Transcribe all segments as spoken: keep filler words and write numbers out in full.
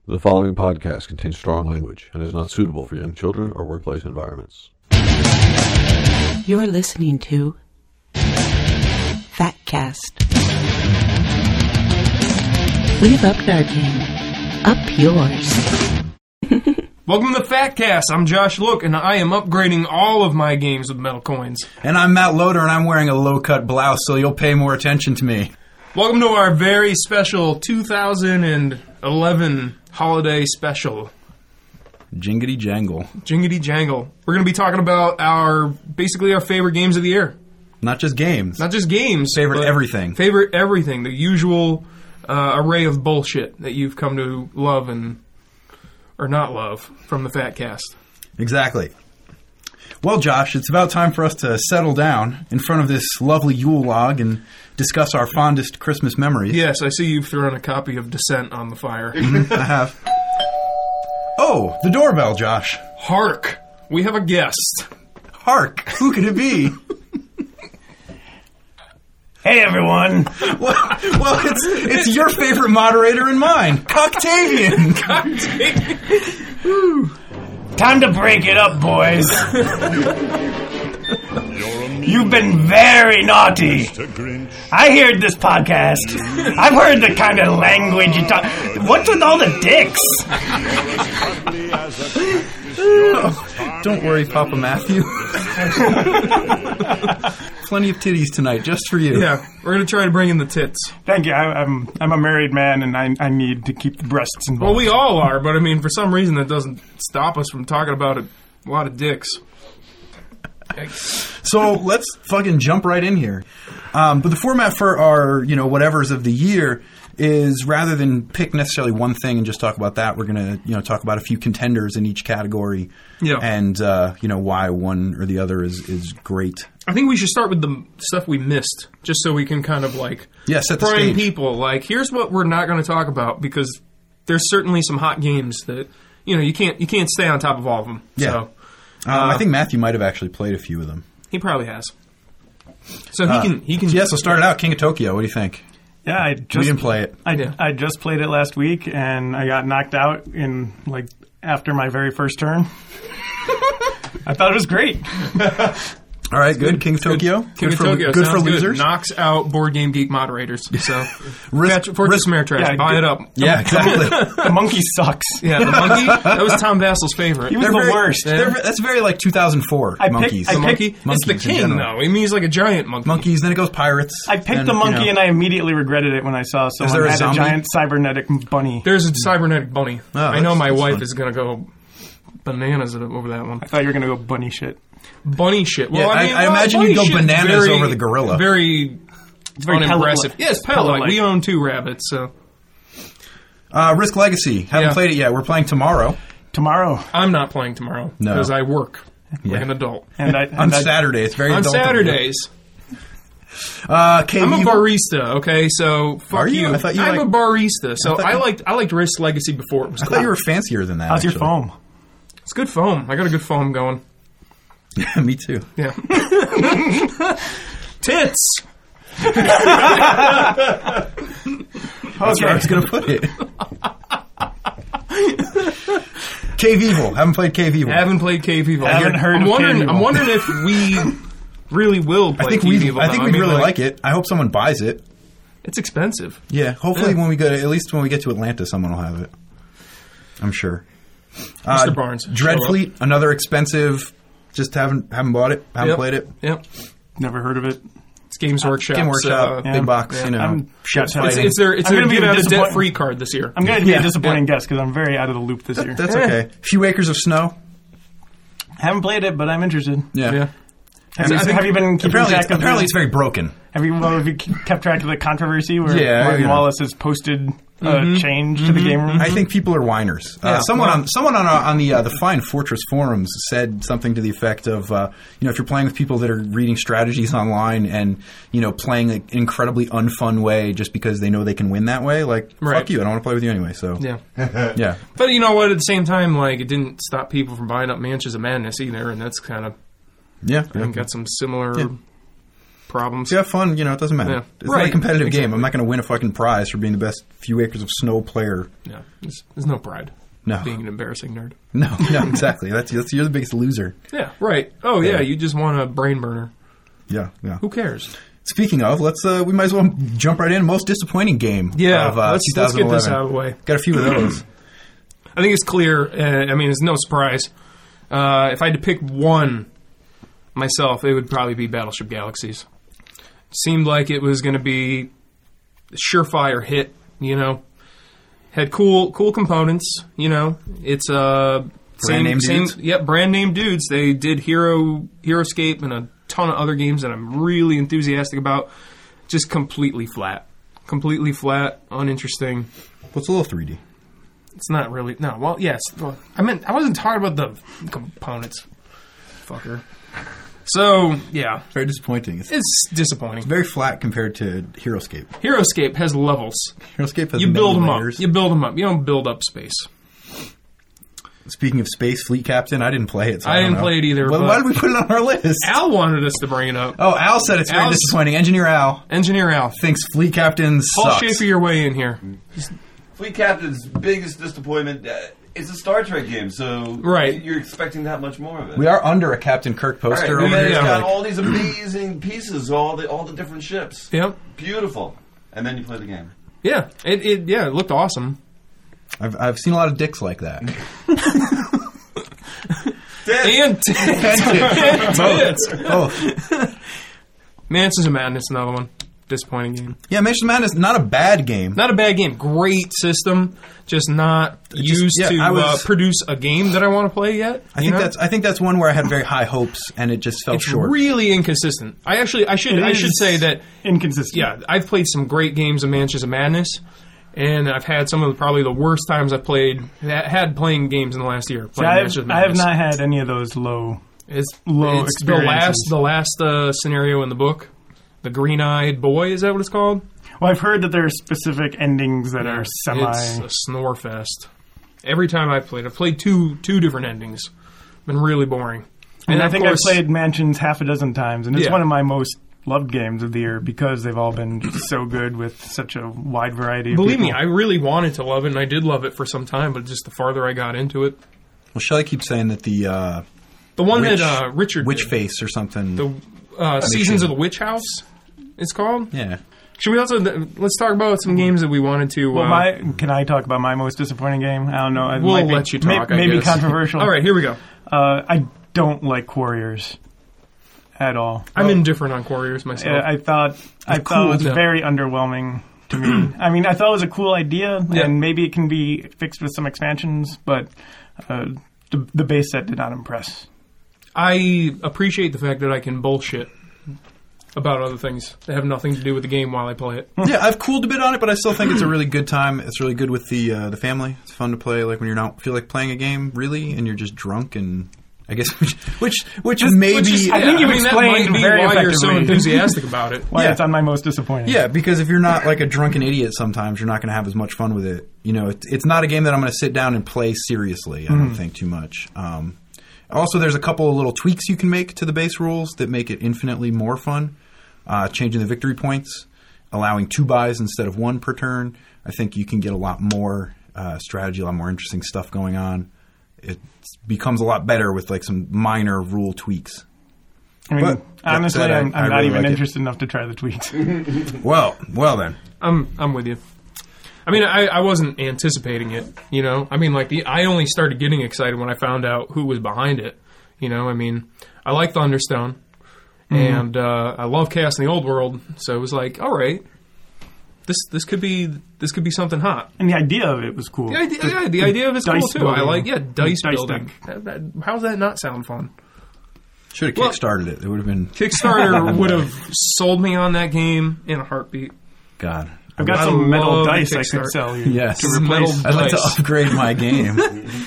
The following podcast contains strong language and is not suitable for young children or workplace environments. You're listening to Fatcast. We've upped our game. Up yours. Welcome to Fatcast. I'm Josh Look, and I am upgrading all of my games with metal coins. And I'm Matt Loader, and I'm wearing a low-cut blouse, so you'll pay more attention to me. Welcome to our very special two thousand eleven holiday special. Jingity jangle. Jingity jangle. We're going to be talking about our, basically our favorite games of the year. Not just games. Not just games. Favorite everything. Favorite everything. The usual uh, array of bullshit that you've come to love and, or not love, from the Fatcast. Exactly. Well, Josh, it's about time for us to settle down in front of this lovely Yule log and discuss our fondest Christmas memories. Yes, I see you've thrown a copy of Descent on the fire. Mm-hmm, I have. Oh, the doorbell, Josh. Hark! We have a guest. Hark! Who could it be? Hey, everyone. Well, well, it's it's your favorite moderator and mine, Coctavian. Coctavian. Time to break it up, boys. You've been very naughty. I heard this podcast. I've heard the kind of language you talk. What's with all the dicks? Oh, don't worry, Papa Matthew. Plenty of titties tonight, just for you. Yeah, we're going to try to bring in the tits. Thank you. I, I'm I'm a married man, and I I need to keep the breasts involved. Well, we all are, but I mean, for some reason, that doesn't stop us from talking about a lot of dicks. So let's fucking jump right in here. Um, but the format for our, you know, whatevers of the year is rather than pick necessarily one thing and just talk about that, we're going to, you know, talk about a few contenders in each category. Yeah. And, uh, you know, why one or the other is, is great. I think we should start with the stuff we missed, just so we can kind of like yeah, set the prime stage. people. Like, here's what we're not going to talk about, because there's certainly some hot games that, you know, you can't you can't stay on top of all of them. Yeah. So, um, uh, I think Matthew might have actually played a few of them. He probably has. So he Uh, can he can. Yeah, so start it out. King of Tokyo. What do you think? Yeah, I We just didn't play it. I, Yeah. I just played it last week, and I got knocked out in like after my very first turn. I thought it was great. All right, good. King of Tokyo. King good of for, Tokyo good sounds for losers. Knocks out Board Game Geek moderators. So, Risk- for risk- Ameritrash, yeah, buy good- it up. Yeah, exactly. The monkey sucks. Yeah, the monkey. That was Tom Vassel's favorite. He was They're the very- worst. they're ve- That's very like two thousand four I picked- monkeys. I the picked- monkey. It's the monkeys in king, general. though. I mean, he's like a giant monkey. monkeys, then it goes pirates. I picked and, the monkey, you know. and I immediately regretted it when I saw there someone a had zombie? a giant cybernetic bunny. There's a cybernetic bunny. Oh, I know that's- my that's wife fun. is going to go bananas over that one. I thought you were going to go bunny shit. Bunny shit. Well, Yeah, I, I- mean, I well, imagine bunny you'd go shit's bananas very, over the gorilla. Very, It's very unimpressive. pellet-like. Yes, pellet like. Pellet-like. We own two rabbits, so Uh, Risk Legacy. Haven't Yeah. played it yet. We're playing tomorrow. Tomorrow. I'm not playing tomorrow No. because I work Yeah. like an adult. And I, and On I, Saturday. It's very On adult of you. Saturdays, Uh, K I'm a Evil. barista. Okay, so fuck Are you? I thought you I'm liked- a barista, so I thought I, you- liked I liked Risk Legacy before it was I cool. thought you were fancier than that. how's your actually. foam? It's good foam. I got a good foam going. Me too. Yeah. Tits. That's where I was going to put it. Cave Evil. Haven't played Cave Evil. I haven't played Cave Evil. Haven't Here- heard I'm of wondering. Cave I'm Evil. wondering if we really will play I think Cave we. Evil. I now. think we'd mean, really like it. I hope someone buys it. It's expensive. Yeah. Hopefully, Yeah. when we go to at least when we get to Atlanta, someone will have it. I'm sure. Uh, Mister Barnes, Dreadfleet, another expensive. Just haven't haven't bought it. Haven't Yep. played it. Yep. Never heard of it. It's Games Workshop. Game Workshop, Uh, yeah. big box. yeah. You know, I'm shit's got- it's, fighting. it's their. It's I'm their gonna be give out a disappoint- debt free card this year. I'm going to be Yeah. a disappointing Yeah. guest because I'm very out of the loop this year. That's Eh. okay. Few Acres of Snow. Haven't played it, but I'm interested. Yeah. Yeah. Have, you, I think- have you been keeping Apparently, track it's, of apparently the, it's very broken. have you, well, have you kept track of the controversy where Yeah, Martin you know. Wallace has posted a Mhm. change to the game room? I think people are whiners. Uh, Yeah, someone well- on someone on, uh, on the uh, the Fine Fortress forums said something to the effect of, uh, you know, if you're playing with people that are reading strategies online and you know playing an incredibly unfun way just because they know they can win that way, like Right. fuck you, I don't want to play with you anyway. So Yeah. yeah, But you know what? At the same time, like it didn't stop people from buying up Mansions of Madness either, and that's kind of yeah. I think got some similar Yeah. problems. If you have fun, you know, it doesn't matter. Yeah. It's Right. not a competitive Exactly. game. I'm not going to win a fucking prize for being the best few acres of snow player. Yeah, there's, there's no pride. No. Being an embarrassing nerd. No, no, exactly. That's, that's you're the biggest loser. Yeah, right. Oh yeah, Yeah. you just want a brain burner. Yeah, yeah. Who cares? Speaking of, let's uh, we might as well jump right in. Most disappointing game. Yeah, of, uh, let's, let's get this out of the way. Got a few of those. I think it's clear. Uh, I mean, it's no surprise. Uh, if I had to pick one myself, it would probably be Battleship Galaxies. Seemed like it was going to be a surefire hit. You know, had cool, cool components. You know, it's uh, same, name same, dudes? yeah, brand name dudes. They did Hero, HeroScape, and a ton of other games that I'm really enthusiastic about. Just completely flat, completely flat, uninteresting. What's a little three D? It's not really no. Well, yes. Well, I meant I wasn't talking about the components, fucker. So yeah, Very disappointing. It's it's disappointing. very flat compared to HeroScape. HeroScape has levels. HeroScape has You build many them layers. up. You build them up. You don't build up space. Speaking of Space Fleet Captain, I didn't play it. So I I, don't didn't know. play it either, Well, but- why did we put it on our list? Al wanted us to bring it up. Oh, Al said it's very Al's- disappointing. Engineer Al Engineer Al, thinks Fleet Captain Paul sucks. Schaefer, your way in here. Fleet Captain's biggest disappointment. Uh, it's a Star Trek game, so Right. you're expecting that much more of it. We are under a Captain Kirk All right, poster and over then here. it's got like- all these amazing pieces, all the all the different ships. Yep. Beautiful. And then you play the game. Yeah. It. It. Yeah. It looked awesome. I've, I've seen a lot of dicks like that. And tits. Tits. Oh, Mansions of Madness, another one. Disappointing game. yeah, Mansion Madness, not a bad game. Not a bad game. Great system. Just not just- used yeah, to I was- uh, produce a game that I want to play yet. I you think know? that's I think that's one where I had very high hopes and it just fell it's short. really inconsistent. I actually I should It I is should say that inconsistent. yeah, I've played some great games of Mansions of Madness, and I've had some of the, probably the worst times I've played ha- had playing games in the last year. See, playing I, Mansions have, of I have Madness. not had any of those low. It's low it's the last experiences. the last uh, scenario in the book. The green-eyed boy, is that what it's called? Well, I've heard that there are specific endings that are semi. It's a snore fest. Every time I've played, I've played two two different endings. Been really boring. and I of think course- I've played Mansions half a dozen times, and it's Yeah. one of my most loved games of the year because they've all been so good with such a wide variety of Believe me, people. I really wanted to love it, and I did love it for some time. But just the farther I got into it, Well, Shelley keeps saying that the uh, the one Witch, that uh, Richard Witch did, Face or something. the uh, Seasons of the Witch House, it's called. yeah. Should we also let's talk about some games that we wanted to? Well, uh, my can I talk about my most disappointing game? I don't know. It we'll might be- let you may- talk. I maybe guess. controversial. All right, here we go. Uh, I don't like Quarriors at all. I'm indifferent on Quarriors myself. Uh, I thought I cool, thought it was though. very underwhelming to me. I mean, I thought it was a cool idea, Yeah. and maybe it can be fixed with some expansions, but uh, the, the base set did not impress. I appreciate the fact that I can bullshit about other things that have nothing to do with the game while I play it. Yeah, I've cooled a bit on it, but I still think it's a really good time. It's really good with the uh, the family. It's fun to play, like when you're not feel like playing a game really, and you're just drunk and I guess which which which maybe Which is- I think yeah, you've mean, that explained might be very why you're so effectively. enthusiastic about it. Why Yeah. it's on my most disappointing. yeah, because if you're not like a drunken idiot, sometimes you're not going to have as much fun with it. You know, it's, it's not a game that I'm going to sit down and play seriously. I don't think too much. Um, also, there's a couple of little tweaks you can make to the base rules that make it infinitely more fun. Uh, changing the victory points, allowing two buys instead of one per turn. I think you can get a lot more uh, strategy, a lot more interesting stuff going on. It becomes a lot better with like some minor rule tweaks. I mean, But, that honestly, said, I- I'm, I'm I not really even like it. interested enough to try the tweets. Well, well then. I'm I'm with you. I mean, I, I wasn't anticipating it. You know, I mean, like the I only started getting excited when I found out who was behind it. You know, I mean, I like Thunderstone, and uh, I love Chaos in the Old World, so it was like, all right, this this could be this could be something hot. And the idea of it was cool. The idea, yeah, the idea of it's cool dice too. I building. like yeah, dice, Dice building. deck. That- that- How's that not sound fun? Should have Well- kickstarted it. It would have been Kickstarter would have sold me on that game in a heartbeat. God. I've got I some metal love dice I Kickstarter. could sell you. Yes. To replace. Metal I'd like to dice. upgrade my game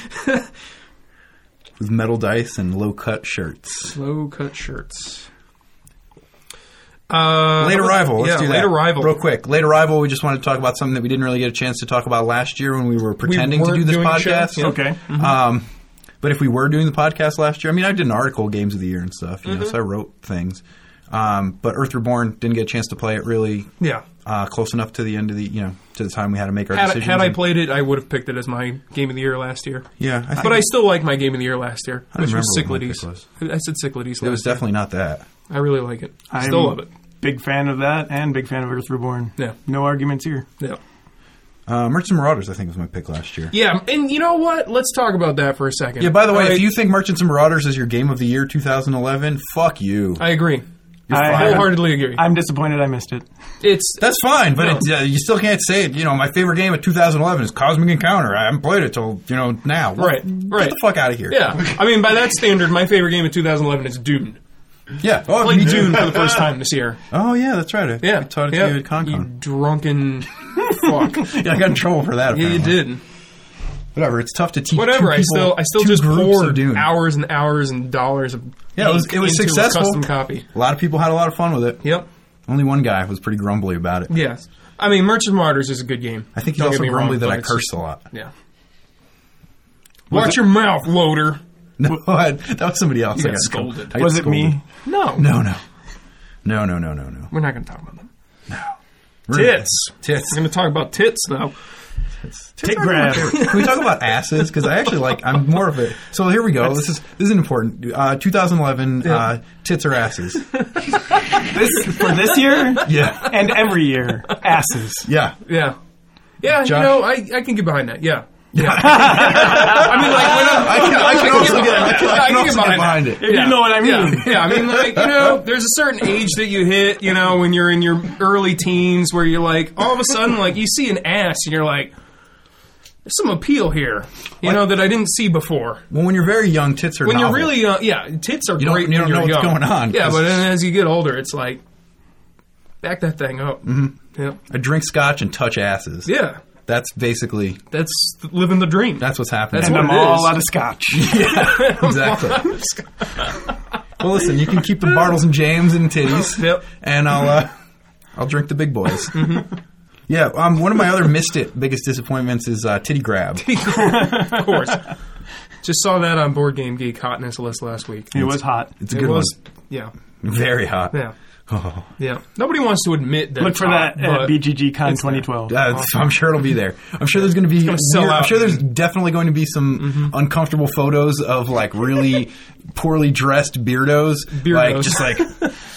with metal dice and low cut shirts. Low cut shirts. Uh, Late Arrival. Let's yeah, do that. Late Arrival. Real quick. Late Arrival, we just wanted to talk about something that we didn't really get a chance to talk about last year when we were pretending to weren't do this doing the show? podcast. Yeah. Okay. Um, but if we were doing the podcast last year, I mean, I did an article, Games of the Year and stuff, you know, Mm-hmm. so I wrote things. Um, but Earth Reborn didn't get a chance to play it really Yeah. uh, close enough to the end of the you know to the time we had to make our Had, decisions. had I And- played it, I would have picked it as my game of the year last year. yeah, I think But I still like my game of the year last year, I don't which was remember what my Cyclades. pick I said Cyclades. it was definitely not that. I really like it. I I'm still love it. Big fan of that and big fan of Earth Reborn. Yeah. No arguments here. Yeah. Uh, Merchants and Marauders, I think, was my pick last year. Yeah, and you know what? Let's talk about that for a second. Yeah, by the way, I, if you think Merchants and Marauders is your game of the year twenty eleven, fuck you. I agree. I I wholeheartedly agree. I'm disappointed I missed it. It's That's fine, but No. it, uh, you still can't say it. You know, my favorite game of two thousand eleven is Cosmic Encounter. I haven't played it till, you know, now. Well, Right, right. Get the fuck out of here. yeah. I mean, by that standard, my favorite game of two thousand eleven is Dune. Yeah. Oh, Played me too. Dune for the first time this year. Oh, yeah, that's right. I, Yeah, I taught it yeah. to you at Con You Con. drunken fuck. Yeah, I got in trouble for that, Yeah, you apparently. did. Whatever, it's tough to teach Whatever. two I people, still, I still two just groups of poured Dune. hours and hours and dollars of Yeah, it was, ink it was into successful. A custom copy. A lot of people had a lot of fun with it. Yep. Only one guy was pretty grumbly about it. Yes. I mean, Merchants and Marauders is a good game. I think he's Don't also get me wrong, grumbly that but I it's cursed just- a lot. Yeah. Watch it- your mouth, loader. No, I, that was somebody else. You I got got in trouble. scolded. I got Was it scolded. me? No. No, no. No, no, no, no, no. We're not going to talk about them. We're- Tits. Tits. We're going to talk about tits now. Tit grab. Can we talk about asses? Because I actually like. I'm more of a. So here we go. This is this is important. Uh, twenty eleven. Uh, tits or asses? This for this year Yeah. and every year. Asses. Yeah. Yeah. Yeah, Josh? you know, I, I can get behind that. Yeah. Yeah. I mean, like, when I'm, I can, I can also get. I can, I I can can also get get behind behind it. If you know what I mean. Yeah, yeah, I mean, like, you know, there's a certain age that you hit, you know, when you're in your early teens where you're like, all of a sudden, like, you see an ass and you're like, there's some appeal here, you know, that I didn't see before. Well, when you're very young, tits are. When you're novel. really young, yeah, tits are You don't- great you when don't you're know what's young. going on, Yeah, 'cause- but then as you get older, it's like, back that thing up. Mm-hmm. Yeah. I drink scotch and touch asses. Yeah. That's basically That's living the dream. that's what's happening. That's And what I'm it all is. out of scotch. Exactly. Well, listen, you can keep the Bartles and James and titties, Yep. and I'll uh, I'll drink the big boys. Yeah, um, one of my other missed it biggest disappointments is uh, titty grab. Of course. Just saw that on Board Game Geek hotness list last week. It was hot. It's a It good was, one. yeah, Very hot. yeah, Oh. yeah. Nobody wants to admit that. Look it's for hot, that at but B G G Con it's there. twenty twelve. Yeah, it's- I'm sure it'll be there. I'm sure there's going to be. gonna sell weird- I'm out. sure there's definitely going to be some uncomfortable photos of like really poorly dressed beardos, like Beardos. just like,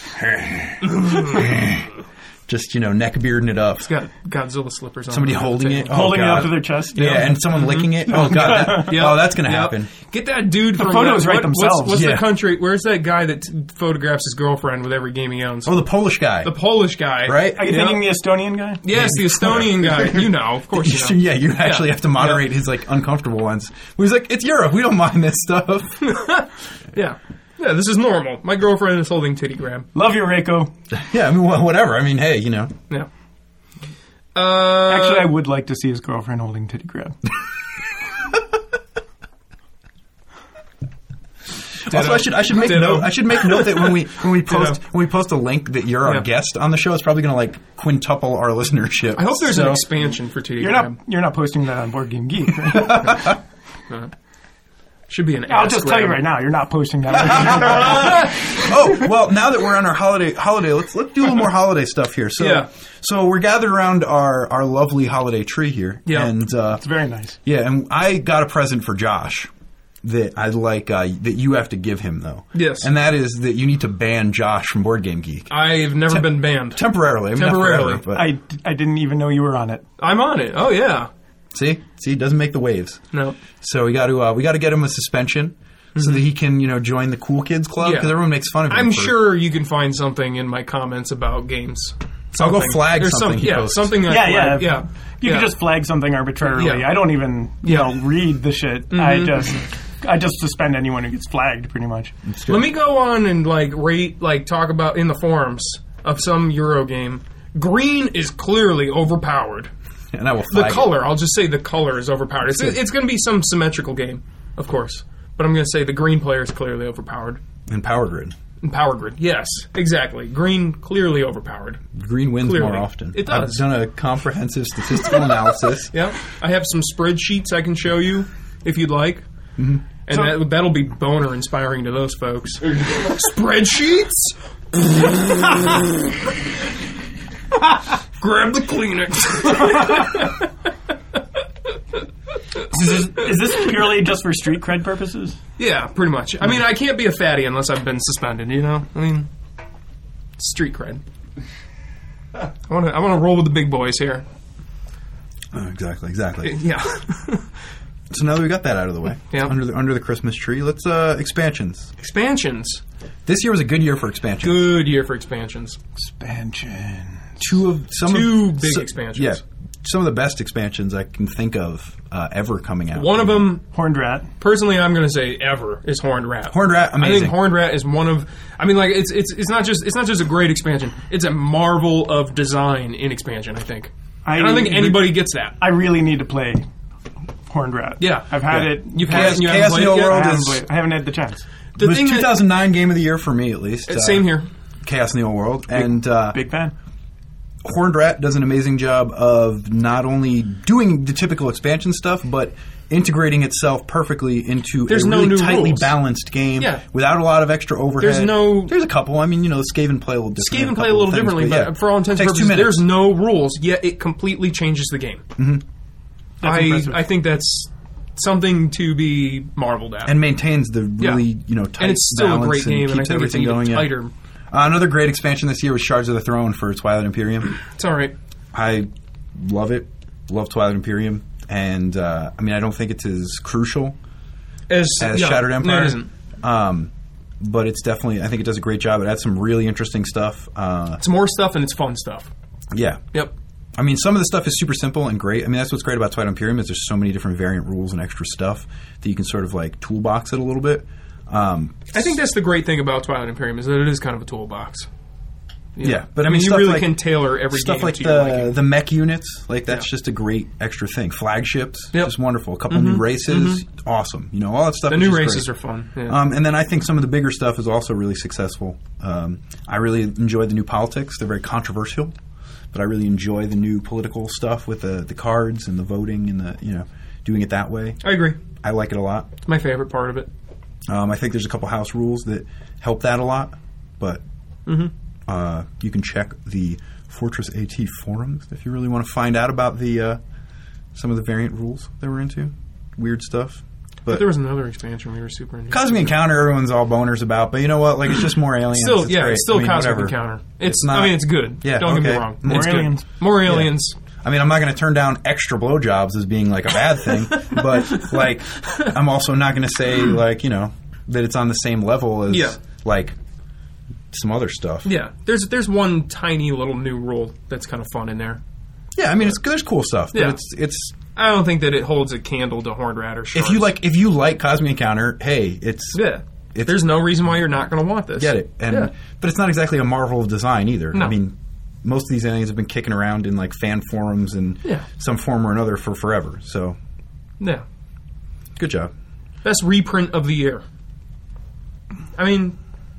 just you know, neck bearding it up. It's got Godzilla slippers on. Somebody the holding table. it, oh, Holding it God. up to their chest. Yeah, and someone licking it. Oh god, that, Yep. oh that's going to Yep. happen. Get that dude The from photos that, write what- themselves. What's, what's Yeah. the country? Where's that guy that t- photographs his girlfriend with every game he owns? Oh, the Polish guy, The Polish guy, right? Are you Yep. thinking the Estonian guy? Yes, the Estonian guy. You know, of course you know. Yeah, you actually Yeah. have to moderate his like uncomfortable ones. He's like, "It's Europe. We don't mind this stuff." Yeah, yeah. This is normal. My girlfriend is holding titty grab. Love you, Reiko. Yeah, I mean, wha- whatever. I mean, hey, you know, Yeah. Uh, Actually, I would like to see his girlfriend holding titty grab. Also, I should I should make Ditto. note I should make note that when we when we post Ditto. when we post a link that you're our Yeah. guest on the show, it's probably going to like quintuple our listenership. I hope there's So- an expansion for titty You're grab. not. You're not posting that on Board Game Geek. Right? Should be an. I'll ass just tell you grab. right now. You're not posting that. Oh well, now that we're on our holiday holiday, let's let's do a little more holiday stuff here. So Yeah. so we're gathered around our our lovely holiday tree here, Yeah. and uh, It's very nice. yeah, and I got a present for Josh that I'd like uh, that you have to give him though. Yes. and that is that you need to ban Josh from Board Game Geek I've never been banned. temporarily. I mean, not Temporarily. forever, but I, I didn't even know you were on it. I'm on it. Oh yeah. see, see, it doesn't make the waves. No. So we got to uh, we got to get him a suspension so that he can you know join the cool kids club Yeah. because everyone makes fun of him. I'm for- sure you can find something in my comments about games. I'll go Something. flag There's something Some, he yeah, posts. something. I Yeah, flag. yeah. yeah. You yeah. can just flag something arbitrarily. Yeah. I don't even you Yeah. know read the shit. I just I just suspend anyone who gets flagged. Pretty much. Let me go on and like rate, like talk about in the forums of some Euro game. Green is clearly overpowered. and I will The flag it. color, I'll just say the color is overpowered. It's, it's going to be some symmetrical game, of course, but I'm going to say the green player is clearly overpowered. and Power Grid. And Power Grid, yes, exactly. Green clearly overpowered. Green wins Clearly. more often. It does. I've done a comprehensive statistical analysis. Yeah, I have some spreadsheets I can show you if you'd like. Mm-hmm. And So- that, that'll be boner inspiring to those folks. Spreadsheets? Grab the Kleenex. Is this, is this purely just for street cred purposes? Yeah, pretty much. I mean, I can't be a fatty unless I've been suspended, you know? I mean, street cred. I want to I want to roll with the big boys here. Oh, exactly, exactly. Yeah. So now that we got that out of the way, Yeah. under the under the Christmas tree, let's uh, expansions. Expansions. This year was a good year for expansions. Good year for expansions. Expansion. Two of some Two of, big so- expansions. Yeah, some of the best expansions I can think of uh, ever coming out. One of them, Horned Rat. personally, I'm going to say ever is Horned Rat. Horned Rat, I amazing. think Horned Rat is one of. I mean, like it's it's it's not just it's not just a great expansion. It's a marvel of design in expansion. I think. I, I don't think anybody gets that. I really need to play Horned Rat. Yeah. I've had Yeah. it. You've Chaos- had it and you Chaos haven't played Neo it yet? World I haven't, is- played, I haven't had the chance. The it was thing that- two thousand nine game of the year for me, at least. Uh, Uh, Same here. Chaos Neo World. And uh, Big fan. Horned Rat does an amazing job of not only doing the typical expansion stuff, but integrating itself perfectly into There's a no really new tightly rules. balanced game Yeah. without a lot of extra overhead. There's no- There's a couple. I mean, you know, Skaven play a little differently. Skaven play a little differently, but for all intents and Takes two purposes, minutes. there's no rules. Yet it completely changes the game. Mm-hmm. That's I impressive. I think that's something to be marveled at. and maintains the really, Yeah. you know, tight and it's still a balance great game, and I keeps think it's everything even going. yeah. tighter. Uh, another great expansion this year was Shards of the Throne for Twilight Imperium. It's all right. I love it. Love Twilight Imperium. And, uh, I mean, I don't think it's as crucial As, as yeah, Shattered no, Empire. it isn't. Um, but it's definitely, I think it does a great job. It adds some really interesting stuff. Uh, It's more stuff and it's fun stuff. yeah. Yep. I mean, some of the stuff is super simple and great. I mean, that's what's great about Twilight Imperium is there's so many different variant rules and extra stuff that you can sort of like toolbox it a little bit. Um, I think that's the great thing about Twilight Imperium is that it is kind of a toolbox. You Yeah, know? but I I mean, mean, you stuff really like- can tailor every stuff game like to your the liking. the mech units, like that's Yeah. just a great extra thing. Flagships, Yep. just wonderful. A couple new races, awesome. You know, all that stuff. The is new just races great. are fun. Yeah. Um, and then I think some of the bigger stuff is also really successful. Um, I really enjoyed the new politics. They're very controversial, but I really enjoy the new political stuff with the the cards and the voting and the you know doing it that way. I agree. I like it a lot. It's my favorite part of it. Um, I think there's a couple house rules that help that a lot, but uh, you can check the Fortress AT forums if you really want to find out about the uh, some of the variant rules that we're into. Weird stuff. But There was another expansion we were super into. Cosmic Encounter, everyone's all boners about, but you know what? Like, it's just more aliens. Still, it's yeah, great. it's still I mean, Cosmic whatever. Encounter. It's, It's not- I mean, it's good. Yeah, Don't get okay. me wrong. More It's good. aliens. More aliens. I mean, I'm not going to turn down extra blowjobs as being like a bad thing, but like, I'm also not going to say like you know that it's on the same level as Yeah. like some other stuff. Yeah, there's there's one tiny little new rule that's kind of fun in there. Yeah, I mean, it's there's cool stuff, but Yeah. it's it's I don't think that it holds a candle to Horned Rat or Shards. if you like if you like Cosmic Encounter, hey, it's yeah, It's- there's no reason why you're not going to want this. get it, and yeah. but it's not exactly a marvel of design either. No. I mean, most of these aliens have been kicking around in like fan forums and Yeah. some form or another for forever. So yeah, good job. best reprint of the year. I mean,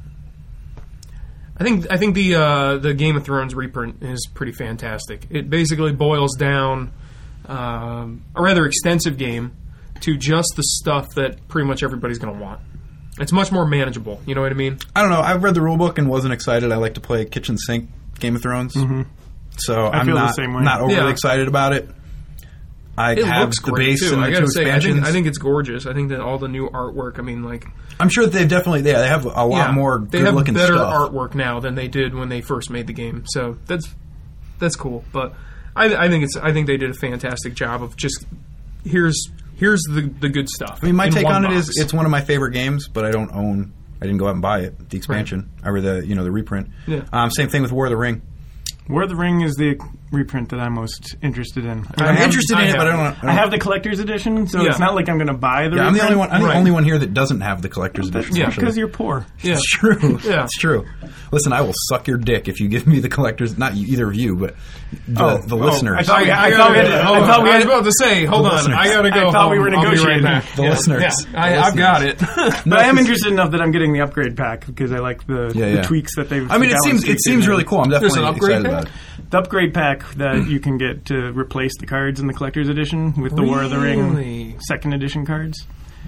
I think I think the uh, the Game of Thrones reprint is pretty fantastic. It basically boils down um, a rather extensive game to just the stuff that pretty much everybody's going to want. It's much more manageable. You know what I mean? I don't know. I've read the rulebook and wasn't excited. I like to play kitchen sink Game of Thrones, mm-hmm. so I'm feel the not same way. not overly Yeah. excited about it. I It have looks the great base too. and I the gotta two say, I expansions. think I think it's gorgeous. I think that all the new artwork. I mean, like I'm sure that they've definitely yeah they have a lot yeah, more they good have looking better stuff. artwork now than they did when they first made the game. So that's that's cool. But I, I think it's I think they did a fantastic job of just here's here's the the good stuff. I mean, my in take one on it box. is it's one of my favorite games, but I don't own. I didn't go out and buy it. The expansion or the you know the reprint. Yeah. Um, same thing with War of the Ring. War of the Ring is the reprint that I'm most interested in. I I'm have- interested in I it, but I have- don't. I, don't I have the collector's edition, so Yeah. it's not like I'm going to buy the yeah, I'm reprint. the only one. I'm Right. the only one here that doesn't have the collector's edition. Yeah, actually. Because you're poor. yeah. It's true. Yeah. It's true. Listen, I will suck your dick if you give me the collector's. Not you, either of you, but the, Oh, the oh, listeners. I thought we- I, I gotta, thought we had- I, I thought we I was had- about to say, hold The on, listeners. I gotta go. I thought we home. were I'll be right negotiating. back. The yeah. listeners. Yeah, I, The I've got it. But I am interested enough that I'm getting the upgrade pack because I like the, Yeah, the yeah. tweaks that they've. I mean, it the seems balance it tweaks seems they've really made. cool. I'm There's definitely an upgrade excited pack? about it. The upgrade pack that you can get to replace the cards in the collector's edition with the War of the Really? Ring second edition cards.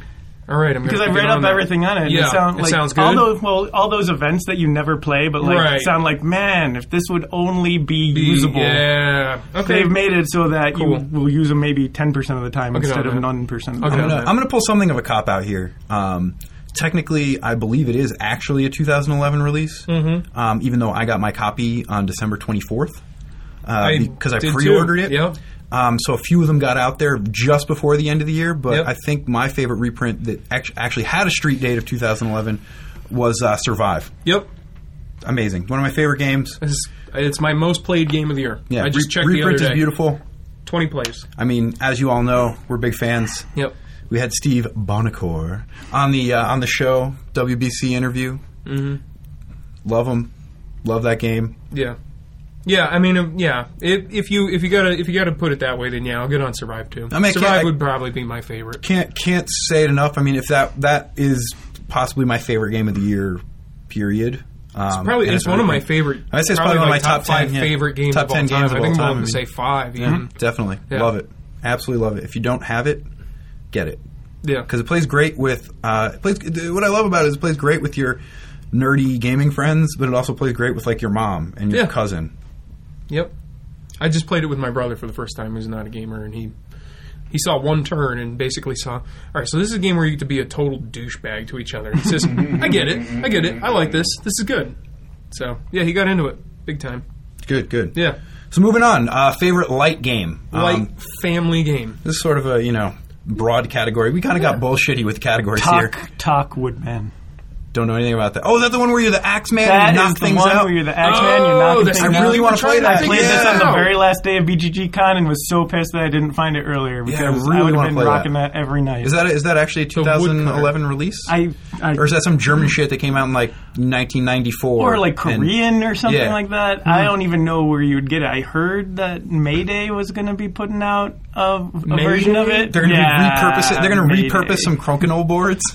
All right, I'm Because I gonna read get up on that. everything on it. Yeah, and it, sound, it like, sounds good. All those, well, all those events that you never play, but like Right. sound like, man, if this would only be, Be- usable. Yeah. Okay. They've made it so that Cool. you will use them maybe ten percent of the time I'll get instead on of that. nine percent of the I'll get time. on I'm going to pull something of a cop out here. Um, technically, I believe it is actually a two thousand eleven release, mm-hmm. um, even though I got my copy on December twenty-fourth uh, I because I did pre-ordered too. it. Yep. Um, so a few of them got out there just before the end of the year, but Yep. I think my favorite reprint that act- actually had a street date of two thousand eleven was uh, Survive. Yep. Amazing. One of my favorite games. This is, it's my most played game of the year. Yeah, I just re- checked the other reprint day. is beautiful. twenty plays. I mean, as you all know, we're big fans. Yep. We had Steve Bonacore on the uh, on the show W B C interview. Mm-hmm. Love him, love that game. Yeah. Yeah, I mean, um, yeah. If, if you if you gotta if you gotta put it that way, then yeah, I'll get on Survive too. I mean, I can't- Survive I- would probably be my favorite. Can't can't say it enough. I mean, if that that is possibly my favorite game of the year, period. Um, Probably and it's one of my everything. favorite. I'd say it's probably one of my like top five ten, yeah. favorite games Top of all ten time. games of I think all I'm time. willing to say five. Even. Mhm, definitely Yeah. love it. Absolutely love it. If you don't have it, get it. Yeah. Because it plays great with. Uh, it plays, what I love about it is it plays great with your nerdy gaming friends, but it also plays great with like your mom and your Yeah. cousin. Yep. I just played it with my brother for the first time, who's not a gamer, and he he saw one turn and basically saw, all right, so this is a game where you get to be a total douchebag to each other. He says, I get it, I get it, I like this, this is good. So, yeah, he got into it, big time. Good, good. Yeah. So moving on, uh, favorite light game. Light Um, family game. this is sort of a you know broad category. We kind of got bullshitty with categories here. Talk, talk, Woodman. Don't know anything about that. Oh, is that the one where you're the axe man That and you is knock the things one out? where you're the Axeman, Oh, you're knocking that's- things I out. really we wanna were trying play to that. I figure played this that on the out. very last day of B G G Con and was so pissed that I didn't find it earlier because I I, really would wanna have been play that. rocking that. every night. Is that is that actually a two thousand eleven release? I, I or is that some German shit that came out in like nineteen ninety-four? or like and- Korean or something yeah. like that. I don't even know where you would get it. I heard that Mayday was going to be putting out a, a Mayday? version of it. They're going to yeah, repurpose it. They're going to Mayday. repurpose some Crokinole boards.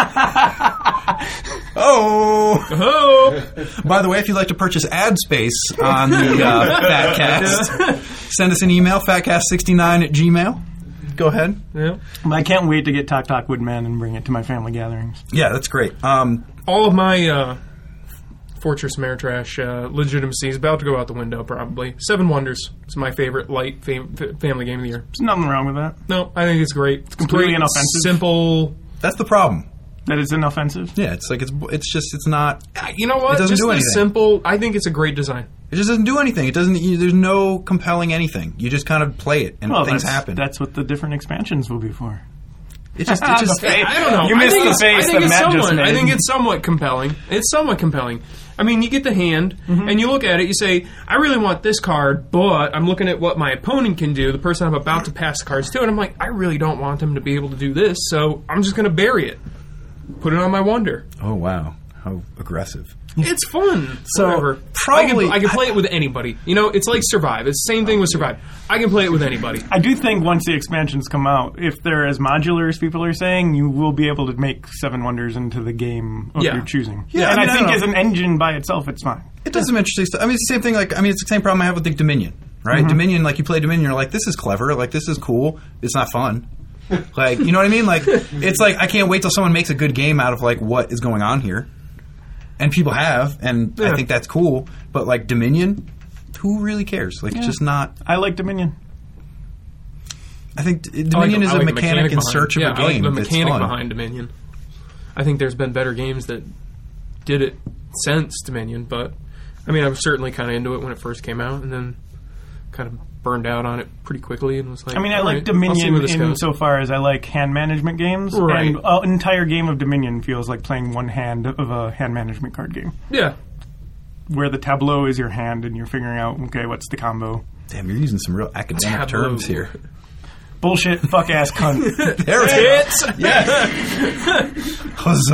oh. Oh! By the way, if you'd like to purchase ad space on the uh, Fatcast, send us an email, fatcast sixty-nine at gmail. Go ahead. Yeah. But I can't wait to get Talk Talk Woodman and bring it to my family gatherings. Yeah, that's great. Um, All of my uh, Fortress Ameritrash uh, legitimacy is about to go out the window, probably. Seven Wonders is my favorite light fam- f- family game of the year. There's nothing wrong with that. No, I think it's great. It's completely great, inoffensive. Simple. that's the problem. That is inoffensive. Yeah, it's like it's it's just it's not. You know what? It doesn't Just do the anything. simple. I think it's a great design. It just doesn't do anything. It doesn't. You, there's no compelling anything. You just kind of play it and Well, things that's, happen. That's what the different expansions will be for. It just. It just. The face. I don't know. You I missed think the it's- face I think that it's Matt just somewhat, I made. think it's somewhat compelling. It's somewhat compelling. I mean, you get the hand, Mm-hmm. and you look at it, you say, I really want this card, but I'm looking at what my opponent can do, the person I'm about to pass the cards to, and I'm like, I really don't want them to be able to do this, so I'm just going to bury it. Put it on my Wonder. Oh wow, how aggressive. It's fun. So, Whatever. probably- I can, I can play it with anybody. You know, it's like Survive. It's the same thing with Survive. I can play it with anybody. I do think once the expansions come out, if they're as modular as people are saying, you will be able to make Seven Wonders into the game of Yeah. your choosing. Yeah, and I I, mean, I think don't as know. an engine by itself, it's fine. It does some interesting stuff. I mean, it's the same thing. Like, I mean, it's the same problem I have with the Dominion, right? Mm-hmm. Dominion, like you play Dominion, you're like, this is clever. Like, this is cool. It's not fun. Like, you know what I mean? Like, it's like I can't wait till someone makes a good game out of like what is going on here. And people have, and Yeah. I think that's cool. But like Dominion, who really cares? Like, it's just not. I like Dominion. I think d- I like- Dominion I is like a the mechanic in behind- search of yeah, a I like game. the It's mechanic fun. behind Dominion. I think there's been better games that did it since Dominion, but I mean, I was certainly kind of into it when it first came out, and then kind of burned out on it pretty quickly, and was like, I mean, I all like right, I'll see Dominion where this in goes. so far as I like hand management games. Right. And an entire game of Dominion feels like playing one hand of a hand management card game, Yeah, where the tableau is your hand and you're figuring out, okay, what's the combo? Damn, you're using some real academic Tableau. terms here. Bullshit, fuck ass cunt. There it is. Huzzah!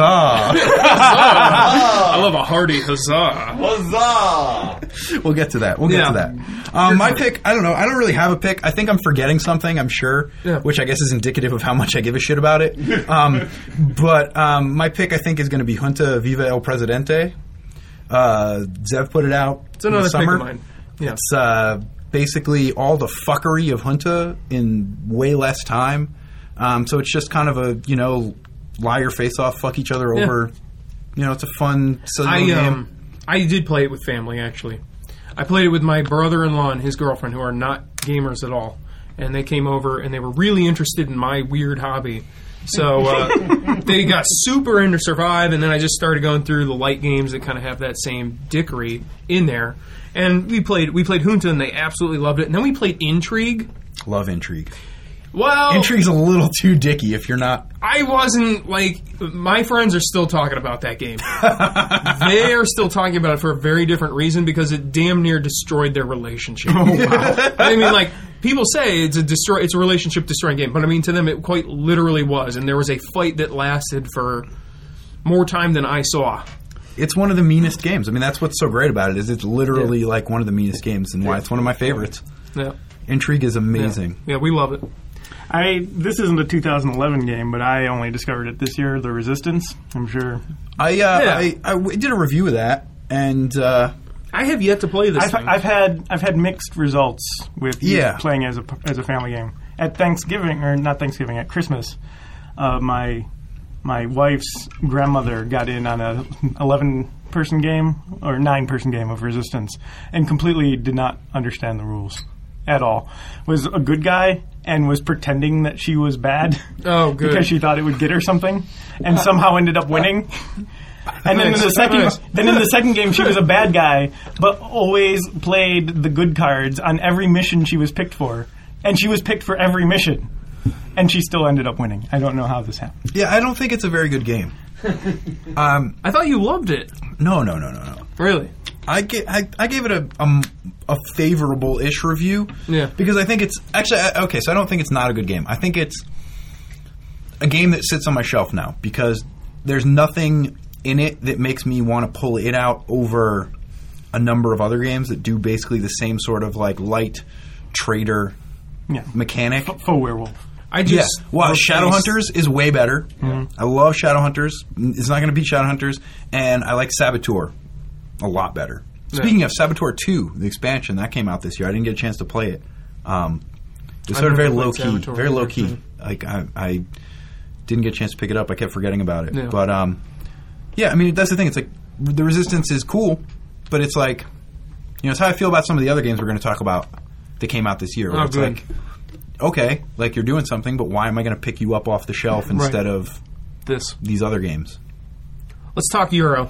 I love a hearty huzzah. Huzzah! We'll get to that. We'll get Yeah. to that. Um, my pick, I don't know. I don't really have a pick. I think I'm forgetting something, I'm sure, Yeah. which I guess is indicative of how much I give a shit about it. Um, but um, my pick, I think, is going to be Junta Viva El Presidente. Uh, Zev put it out It's another in the pick summer. of mine. Yeah. It's uh, basically all the fuckery of Junta in way less time. Um, so it's just kind of a, you know, lie your face off, fuck each other Yeah. over. You know, it's a fun, silly I little game. um I did play it with family actually. I played it with my brother-in-law and his girlfriend, who are not gamers at all, and they came over and they were really interested in my weird hobby. So uh, they got super into Survive, and then I just started going through the light games that kind of have that same dickery in there. And we played we played Junta, and they absolutely loved it. And then we played Intrigue. Love Intrigue. Well, Intrigue's a little too dicky if you're not. I wasn't like my friends are still talking about that game. They are still talking about it for a very different reason because it damn near destroyed their relationship. Oh wow! I mean, like people say it's a destroy, it's a relationship destroying game, but I mean to them it quite literally was, and there was a fight that lasted for more time than I saw. It's one of the meanest games. I mean, that's what's so great about it is it's literally Yeah. like one of the meanest games, and why it's one of my favorites. Yeah, Intrigue is yeah, amazing. yeah we love it. I this isn't a two thousand eleven game, but I only discovered it this year. The Resistance. I'm sure. I, uh, Yeah. I I w- did a review of that, and uh, I have yet to play this I've, thing. I've had I've had mixed results with Yeah. playing as a as a family game at Thanksgiving or not Thanksgiving at Christmas. Uh, my my wife's grandmother got in on a eleven person game or nine person game of Resistance and completely did not understand the rules at all. Was a good guy and was pretending that she was bad. Oh, good. Because she thought it would get her something, and somehow ended up winning. And then in the Nice. second, Nice. then in the second game, she was a bad guy, but always played the good cards on every mission she was picked for, and she was picked for every mission, and she still ended up winning. I don't know how this happened. yeah, I don't think it's a very good game. um, I thought you loved it. no, no, no, no, no. Really? I, ga- I, I gave it a um, a favorable-ish review. Yeah. Because I think it's actually I, okay. So I don't think it's not a good game. I think it's a game that sits on my shelf now because there's nothing in it that makes me want to pull it out over a number of other games that do basically the same sort of like light trader Yeah, mechanic. faux werewolf. I just Yeah. Well, love Shadowhunters is way better. I love Shadowhunters. It's not going to beat Shadowhunters, and I like Saboteur a lot better. Yeah. Speaking of Saboteur two, the expansion that came out this year, I didn't get a chance to play it. Um, it was I've sort of very never low played key, Saboteur very low either, key. so- Like I, I didn't get a chance to pick it up. I kept forgetting about it. Yeah. But um, yeah, I mean that's the thing. It's like the Resistance is cool, but it's like you know it's how I feel about some of the other games we're going to talk about that came out this year. Where Oh, it's good. like okay, like you're doing something, but why am I going to pick you up off the shelf instead of this. these other games? Let's talk Euro.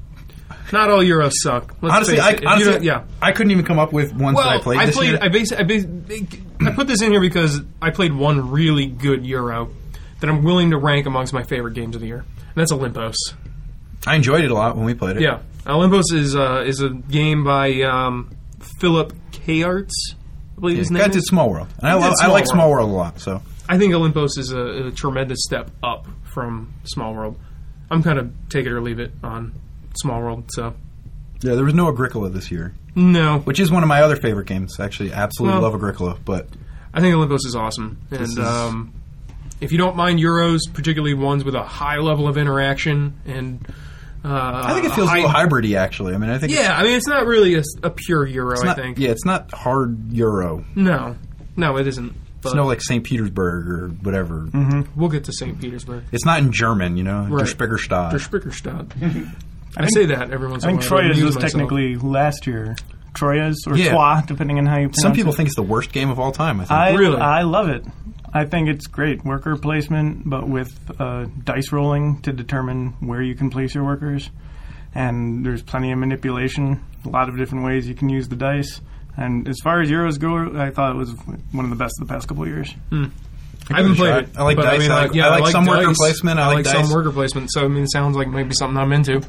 Not all Euros suck. Let's honestly, face I, it. If you honestly don't- yeah. I couldn't even come up with ones Well, that I played I this played. year. I basically, I, bas- I put this in here because I played one really good Euro that I'm willing to rank amongst my favorite games of the year, and that's Olympos. I enjoyed it a lot when we played it. Yeah, Olympos is uh, is a game by um, Philip Kayarts. I believe Yeah, his name Guys did is. Small World, and I, He did love, I Small like World. Small World a lot. So I think Olympos is a, a tremendous step up from Small World. I'm kind of take it or leave it on Small World. So yeah, there was no Agricola this year, no, which is one of my other favorite games. Actually, absolutely Well- love Agricola, but I think Olympos is awesome, and is- um, if you don't mind Euros, particularly ones with a high level of interaction and uh, I think it feels a high, little hybridy. Actually, I mean, I think it's, Yeah, I mean it's not really a, a pure Euro. it's not, I think yeah, it's not hard Euro. no, no, it isn't. It's But no like Saint Petersburg or whatever. we'll get to Saint Petersburg. It's not in German, you know. Right. Der Spiegelstadt. Der Spiegelstadt. I, think- say that every once I in a think while. to Troyes amuse was myself. technically last year. Troyes or Yeah. Troyes, depending on how you pronounce Some people it. think it's the worst game of all time. I think. I Really? I love it. I think it's great worker placement, but with uh, dice rolling to determine where you can place your workers, and there's plenty of manipulation. A lot of different ways you can use the dice. And as far as Euros go, I thought it was one of the best of the past couple of years. I haven't played shot. it. I like but dice. I, mean, I like, like- yeah, I like some worker dice. placement. I like some dice. worker placement. So I mean, it sounds like maybe something I'm into.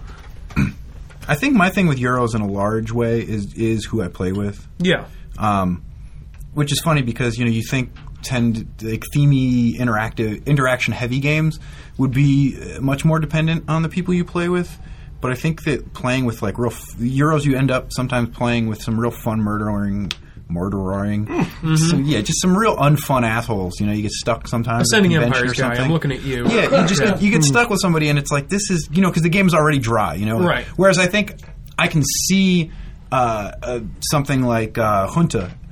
I think my thing with Euros in a large way is is who I play with. Yeah. Um, which is funny because you know you think tend like themey interactive interaction heavy games would be uh, much more dependent on the people you play with, but I think that playing with like real f- Euros you end up sometimes playing with some real fun murdering murdering some, yeah just some real unfun assholes. You know you get stuck sometimes at a Ascending convention Empires or guy. something. I'm looking at you. Yeah, you just get, you get stuck with somebody, and it's like this is you know because the game's already dry, you know. Right. Whereas I think I can see uh, uh, something like uh, Junta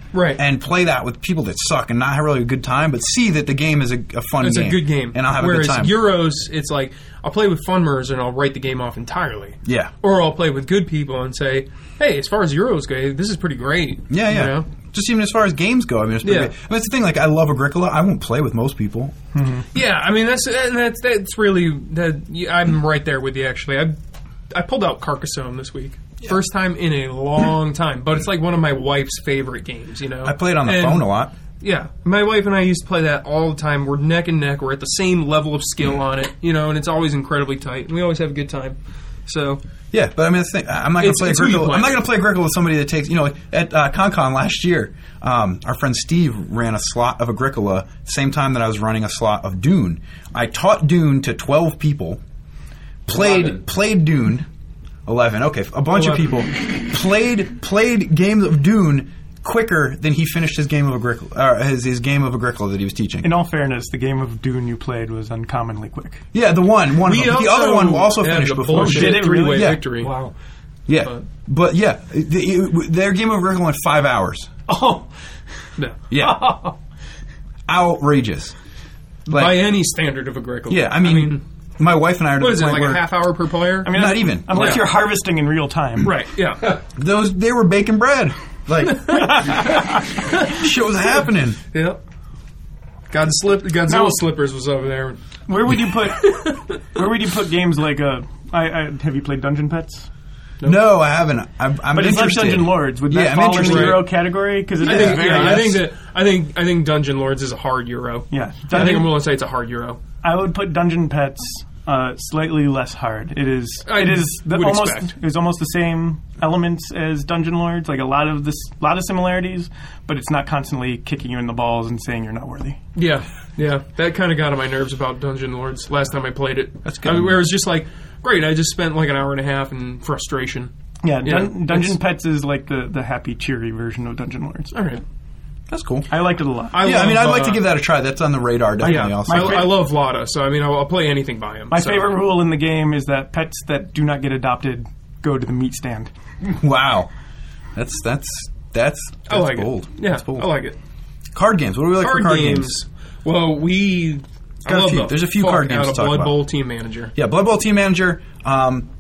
Right. and play that with people that suck and not have really a good time, but see that the game is a, a fun It's game. a good game. And I'll have Whereas a good time. Euros, it's like, I'll play with Funmers and I'll write the game off entirely. Yeah. Or I'll play with good people and say, hey, as far as Euros go, this is pretty great. Yeah, yeah. You know? Just even as far as games go, I mean, it's pretty Yeah. good. I mean, it's the thing, like, I love Agricola. I won't play with most people. Yeah, I mean, that's and that's, that's really, that. yeah, I'm right there with you, actually. I I pulled out Carcassonne this week. First time in a long time, but it's like one of my wife's favorite games, you know? I play it on the And- phone a lot. Yeah, my wife and I used to play that all the time. We're neck and neck. We're at the same level of skill on it, you know, and it's always incredibly tight. And we always have a good time. So, Yeah, but I mean, the thing, I'm not going It's- to play it's who you Agricola. play I'm not with. going to play Agricola with somebody that takes, you know, at uh, ConCon last year, um, our friend Steve ran a slot of Agricola same time that I was running a slot of Dune. I taught Dune to twelve people, played Eleven. played Dune, eleven. Okay, a bunch Eleven. of people played played games of Dune quicker than he finished his game of Agricola, uh, his his game of Agricola that he was teaching. In all fairness, the game of Dune you played was uncommonly quick. Yeah, the one, one. Of we them. the also other one will also had finish the before. bullshit Did it really? three-way Yeah. victory. Wow. Yeah, But- but yeah, the, it, their game of Agricola in five hours. Oh, No. Yeah. Outrageous. Like, By any standard of Agricola. yeah, I mean, my wife and I are to what the is it, point like where a half hour per player? I mean, Not even. unless Yeah. you're harvesting in real time. right, yeah. those they were baking bread. Like shit was happening. yeah. God slip, Godzilla Now- Slippers was over there. Where would you put? Where would you put games like uh, I, I have you played Dungeon Pets? No, I haven't. I'm, I'm But it's like interested. Dungeon Lords. Would Yeah, that I'm fall in the interested. Euro category? Because it I is think, very. yeah, I yes. think that I think I think Dungeon Lords is a hard Euro. Yeah. I think Dungeon- I'm willing to say it's a hard Euro. I would put Dungeon Pets uh, slightly less hard. It is. I it is the, would almost. expect. It's almost the same elements as Dungeon Lords. Like a lot of this, lot of similarities, but it's not constantly kicking you in the balls and saying you're not worthy. Yeah, yeah. That kind of got on my nerves about Dungeon Lords last time I played it. That's good. I mean, where it was just like, great, I just spent like an hour and a half in frustration. Yeah, Yeah, Dun- Dungeon it's- Pets is like the, the happy, cheery version of Dungeon Lords. All right. That's cool. I liked it a lot. I yeah, I mean, love, I'd like to uh, give that a try. That's on the radar, definitely. Yeah, also. I, My fa- I love Vlada, so I mean, I'll, I'll play anything by him. My so. favorite rule in the game is that pets that do not get adopted go to the meat stand. Wow, that's that's that's, that's I like bold. it. Yeah, That's bold. I like it. Card games. What do we like Card, for card games. games? Well, we. I Got a love few. the There's a few fuck card games out to of talk Blood about. Bowl Team Manager. Yeah, Blood Bowl Team Manager, um,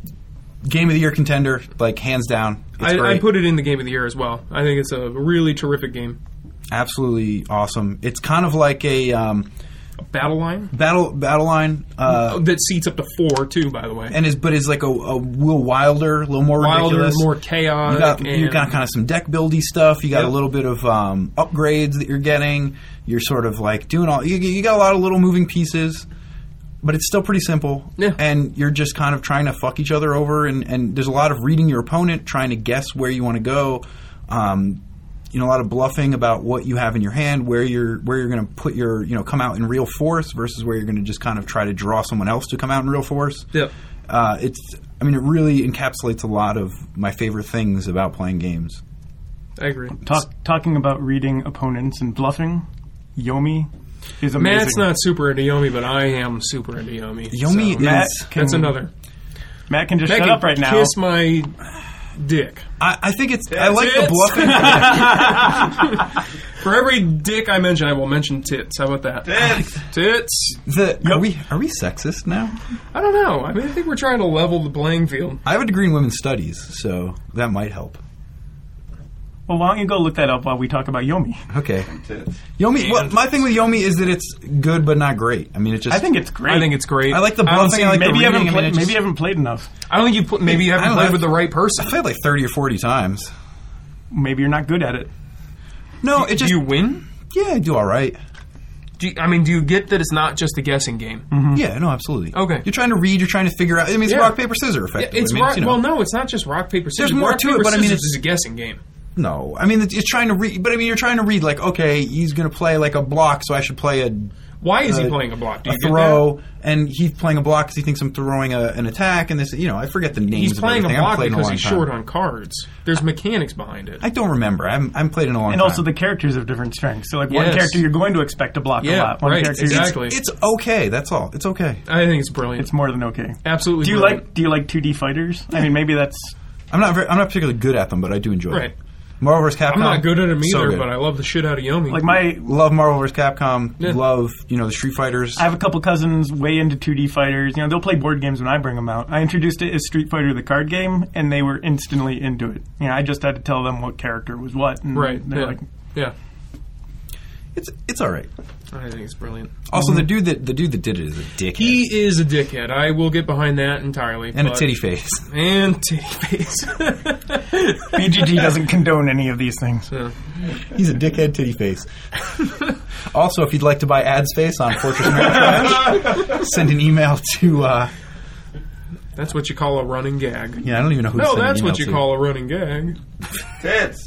Game of the Year contender, like hands down. It's I, great. I put it in the Game of the Year as well. I think it's a really terrific game. Absolutely awesome. It's kind of like a um, Battle line battle battle line, uh, that seats up to four too. By the way, and is but is like a, a little wilder, a little more wilder, ridiculous. more chaotic. You got you and- got kind of some deck buildy stuff. You got Yep. a little bit of um, upgrades that you're getting. You're sort of like doing all. You, you got a lot of little moving pieces, but it's still pretty simple. Yeah. And you're just kind of trying to fuck each other over, and, and there's a lot of reading your opponent, trying to guess where you want to go. Um, you know, a lot of bluffing about what you have in your hand, where you're where you're going to put your you know come out in real force versus where you're going to just kind of try to draw someone else to come out in real force. Yep. Uh, it's I mean, it really encapsulates a lot of my favorite things about playing games. I agree. Talk, talking about reading opponents and bluffing, Yomi is amazing. Matt's not super into Yomi, but I am super into Yomi. Yomi So, is- Matt can, that's another. Matt can just Matt shut can up right now. Kiss my dick. I, I think it's I like the Tits. bluffing. For every dick I mention, I will mention tits. How about that? Tits. Tits. the, are we are we sexist now? I don't know. I mean, I think we're trying to level the playing field. I have a degree in women's studies, so that might help. Well, why don't you go look that up while we talk about Yomi? Okay, Tits. Yomi. Well, my thing with Yomi is that it's good but not great. I mean, it just I think it's great. I think it's great. I like the I don't bluffing, see- I like the maybe you haven't reading, I mean, played. it Maybe just- you haven't played enough. I don't think you put. Maybe you I haven't don't played know. with the right I person. played like thirty or forty times. Maybe you're not good at it. No, it Do just you win? yeah, I do all right. Do you, I mean, do you get that it's not just a guessing game? Yeah, no, absolutely. Okay. You're trying to read. You're trying to figure out. I mean, it's Yeah. rock paper scissors, Yeah, effectively. it's I mean, rock, you know. well, no, it's not just rock paper scissors. There's more rock, to it, paper, but I mean, scissors it's- is a guessing game. No, I mean it's it's trying to read, but I mean you're trying to read like okay, he's going to play like a block, so I should play a Why is he Uh, playing a block? Do a you get throw, and he's playing a block because he thinks I'm throwing a, an attack, and this you know I forget the that? names. He's playing of a everything. I block haven't played in a because long he's time. short on cards. There's mechanics behind it. I don't remember. I haven't, I haven't played in a long And time. also the characters have different strengths. So like one Yes. character you're going to expect to block a Yeah, lot. One right, character exactly. it's okay. That's all. It's okay. I think it's brilliant. It's more than okay. Absolutely. Do you brilliant. like Do you like two D fighters? I mean, maybe that's I'm not very, I'm not particularly good at them, but I do enjoy Right. it. Marvel versus. Capcom. I'm not good at them so either, good. but I love the shit out of Yomi. Like my, love Marvel versus. Capcom. Yeah. Love you know the Street Fighters. I have a couple cousins way into two D fighters. You know, they'll play board games when I bring them out. I introduced it as Street Fighter, the card game, and they were instantly into it. You know, I just had to tell them what character was what, and right. they're Yeah. like, yeah. It's it's all right. I think it's brilliant. Also, the dude that the dude that did it is a dickhead. He is a dickhead. I will get behind that entirely. and a but- titty face. And titty face. B G G doesn't condone any of these things. So, He's a dickhead titty face. Also, if you'd like to buy ad space on Fortress America, send an email to. Uh, that's what you call a running gag. yeah, I don't even know who. to No, send an that's email what you to. call a running gag. Tits.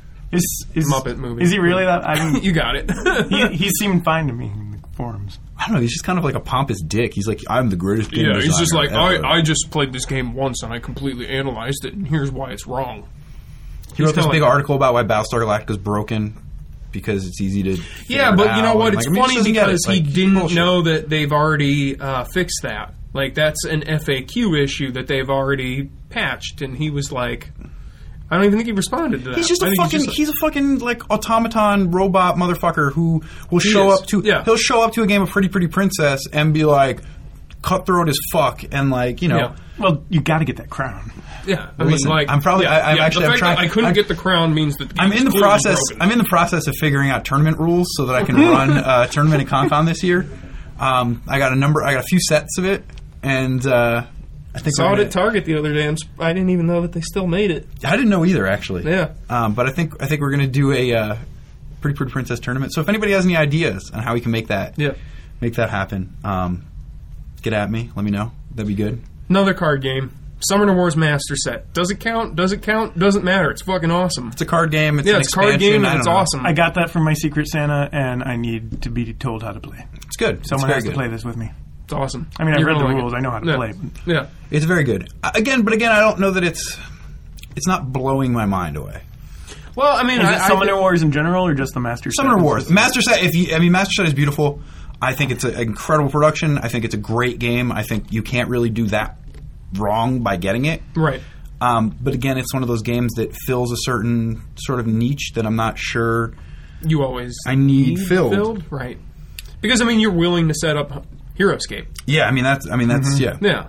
Is, is, Muppet movie. Is he really that? I mean, You got it. he, he seemed fine to me in the forums. I don't know. He's just kind of like a pompous dick. He's like, I'm the greatest game Yeah, designer he's just like, ever. I, I just played this game once and I completely analyzed it, and here's why it's wrong. He wrote this kinda big like- article about why Battlestar Galactica is broken because it's easy to. Yeah, figure but it you know out. what? And, It's like, I mean, funny just doesn't get it. because Like, he didn't bullshit. know that they've already uh, fixed that. Like, that's an F A Q issue that they've already patched, and he was like, I don't even think he responded to that. He's just I a think fucking. just He's a fucking like automaton robot motherfucker who will He show is. up to. Yeah. He'll show up to a game of Pretty Pretty Princess and be like cutthroat as fuck and like you know. Yeah. Well, you got to get that crown. Yeah, I Well, mean, listen, like I'm probably- Yeah, I- I'm yeah, actually- The I'm fact trying- that I couldn't I'm- get the crown means that the I'm game's in the clearly process. broken. I'm in the process of figuring out tournament rules so that I can run a tournament at ConCon this year. Um, I got a number. I got a few sets of it, and uh, I think Saw we're it gonna- at Target the other day. I'm, sp- I didn't even know that they still made it. I didn't know either, actually. Yeah. Um, but I think I think we're going to do a uh, Pretty Pretty Princess tournament. So if anybody has any ideas on how we can make that Yeah. make that happen, um, get at me. Let me know. That'd be good. Another card game. Summoner Wars Master Set. Does it count? Does it count? Doesn't matter. It's fucking awesome. It's a card game. It's Yeah, an it's a card expansion. game I and it's don't know. awesome. I got that from my Secret Santa, and I need to be told how to play. It's good. Someone it's has very to good. play this with me. It's awesome. I mean, I've You're read gonna the like rules. it. I know how to yeah. play. Yeah. It's very good. Uh, Again, but again, I don't know that it's it's not blowing my mind away. Well, I mean, Is I, it I Summoner think- Wars in general, or just the Master Summoner Set? Wars, Master Set. If you, I mean, Master Set is beautiful. I think it's an incredible production. I think it's a great game. I think you can't really do that wrong by getting it. Right. Um, but again, it's one of those games that fills a certain sort of niche that I'm not sure. You always I need filled. Right. Because, I mean, you're willing to set up HeroScape. Yeah, I mean that's. I mean that's. Yeah. Yeah.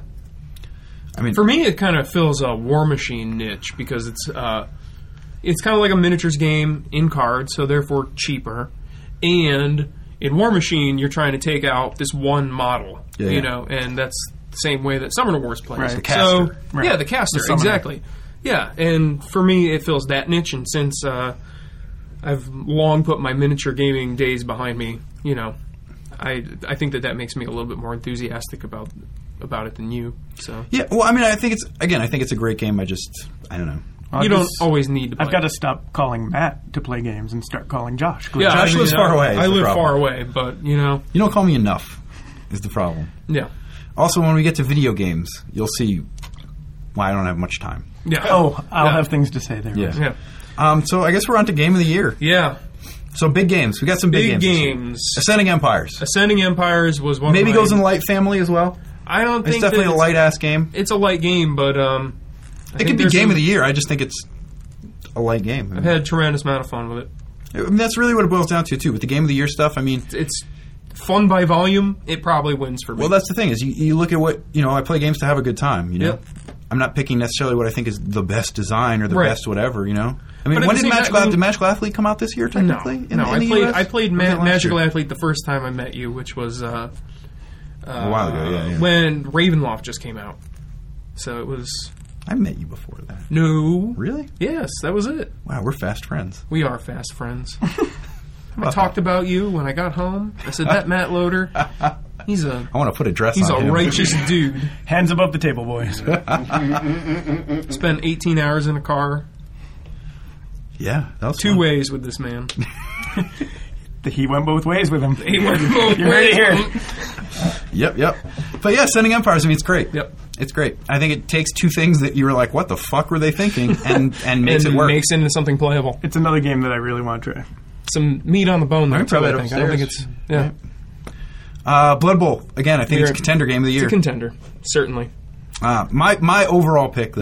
I mean, For me, it kind of fills a War Machine niche because it's uh, it's kind of like a miniatures game in cards, so therefore cheaper. And in War Machine, you're trying to take out this one model, Yeah, you yeah. know, and that's the same way that Summoner Wars plays. Right. The caster. So, Right. yeah, the caster, The summoner. exactly. Yeah, and for me, it fills that niche, and since uh, I've long put my miniature gaming days behind me, you know, I I think that that makes me a little bit more enthusiastic about about it than you. So yeah. Well, I mean, I think it's again. I think it's a great game. I just. I don't know. I'll you don't just- always need to play. I've got to stop calling Matt to play games and start calling Josh. Yeah, Josh I mean, lives I- far away is I the live problem. far away, but you know, You don't call me enough. Is the problem. yeah, Also, when we get to video games, you'll see why I don't have much time. yeah. Oh, I'll Yeah. have things to say there. Yeah. yeah, Um, so I guess we're on to game of the year. yeah. So big games. We got some big, Big games. this year. games. Ascending Empires. Ascending Empires was one. Maybe of my, goes in the light family as well. I don't think It's definitely that a light ass game. It's a light game, but um, I It think could be there's game some- of the year. I just think it's a light game. I've had a tremendous amount of fun with it. I mean, that's really what it boils down to too. With the game of the year stuff, I mean, It's fun by volume. It probably wins for me. well, that's the thing is you, you look at what you know. I play games to have a good time. You know, Yep. I'm not picking necessarily what I think is the best design or the Right. best whatever. You know, I mean, But at when the did same Magical, time- Ath- did Magical Athlete come out this year? no, Technically, in, no. in I the played. U S? I played Or was Ma- it last Magical year? Athlete the first time I met you, which was uh, uh, A while ago, yeah, yeah. when Ravenloft just came out. So it was I met you before that. no. Really? Yes, that was it. Wow, we're fast friends. We are fast friends. I about talked about you when I got home. I said that Matt Loader, he's a I want to put a dress he's on a him. righteous dude. Hands above the table, boys. Spent eighteen hours in a car, Yeah, that was two fun. ways with this man. He went both ways with him. He went both You heard it ways. here. Yep, yep. But yeah, Ascending Empires. I mean, it's great. Yep. It's great. I think it takes two things that you were like, "What the fuck were they thinking?" and and makes and it work. makes it into something playable. It's another game that I really want to try. Some meat on the bone there, I can too, throw I that think. I don't think upstairs. it's... Yeah. uh, Blood Bowl again. I think it's a We're- contender game of the It's year. a contender, certainly. uh, my my overall pick though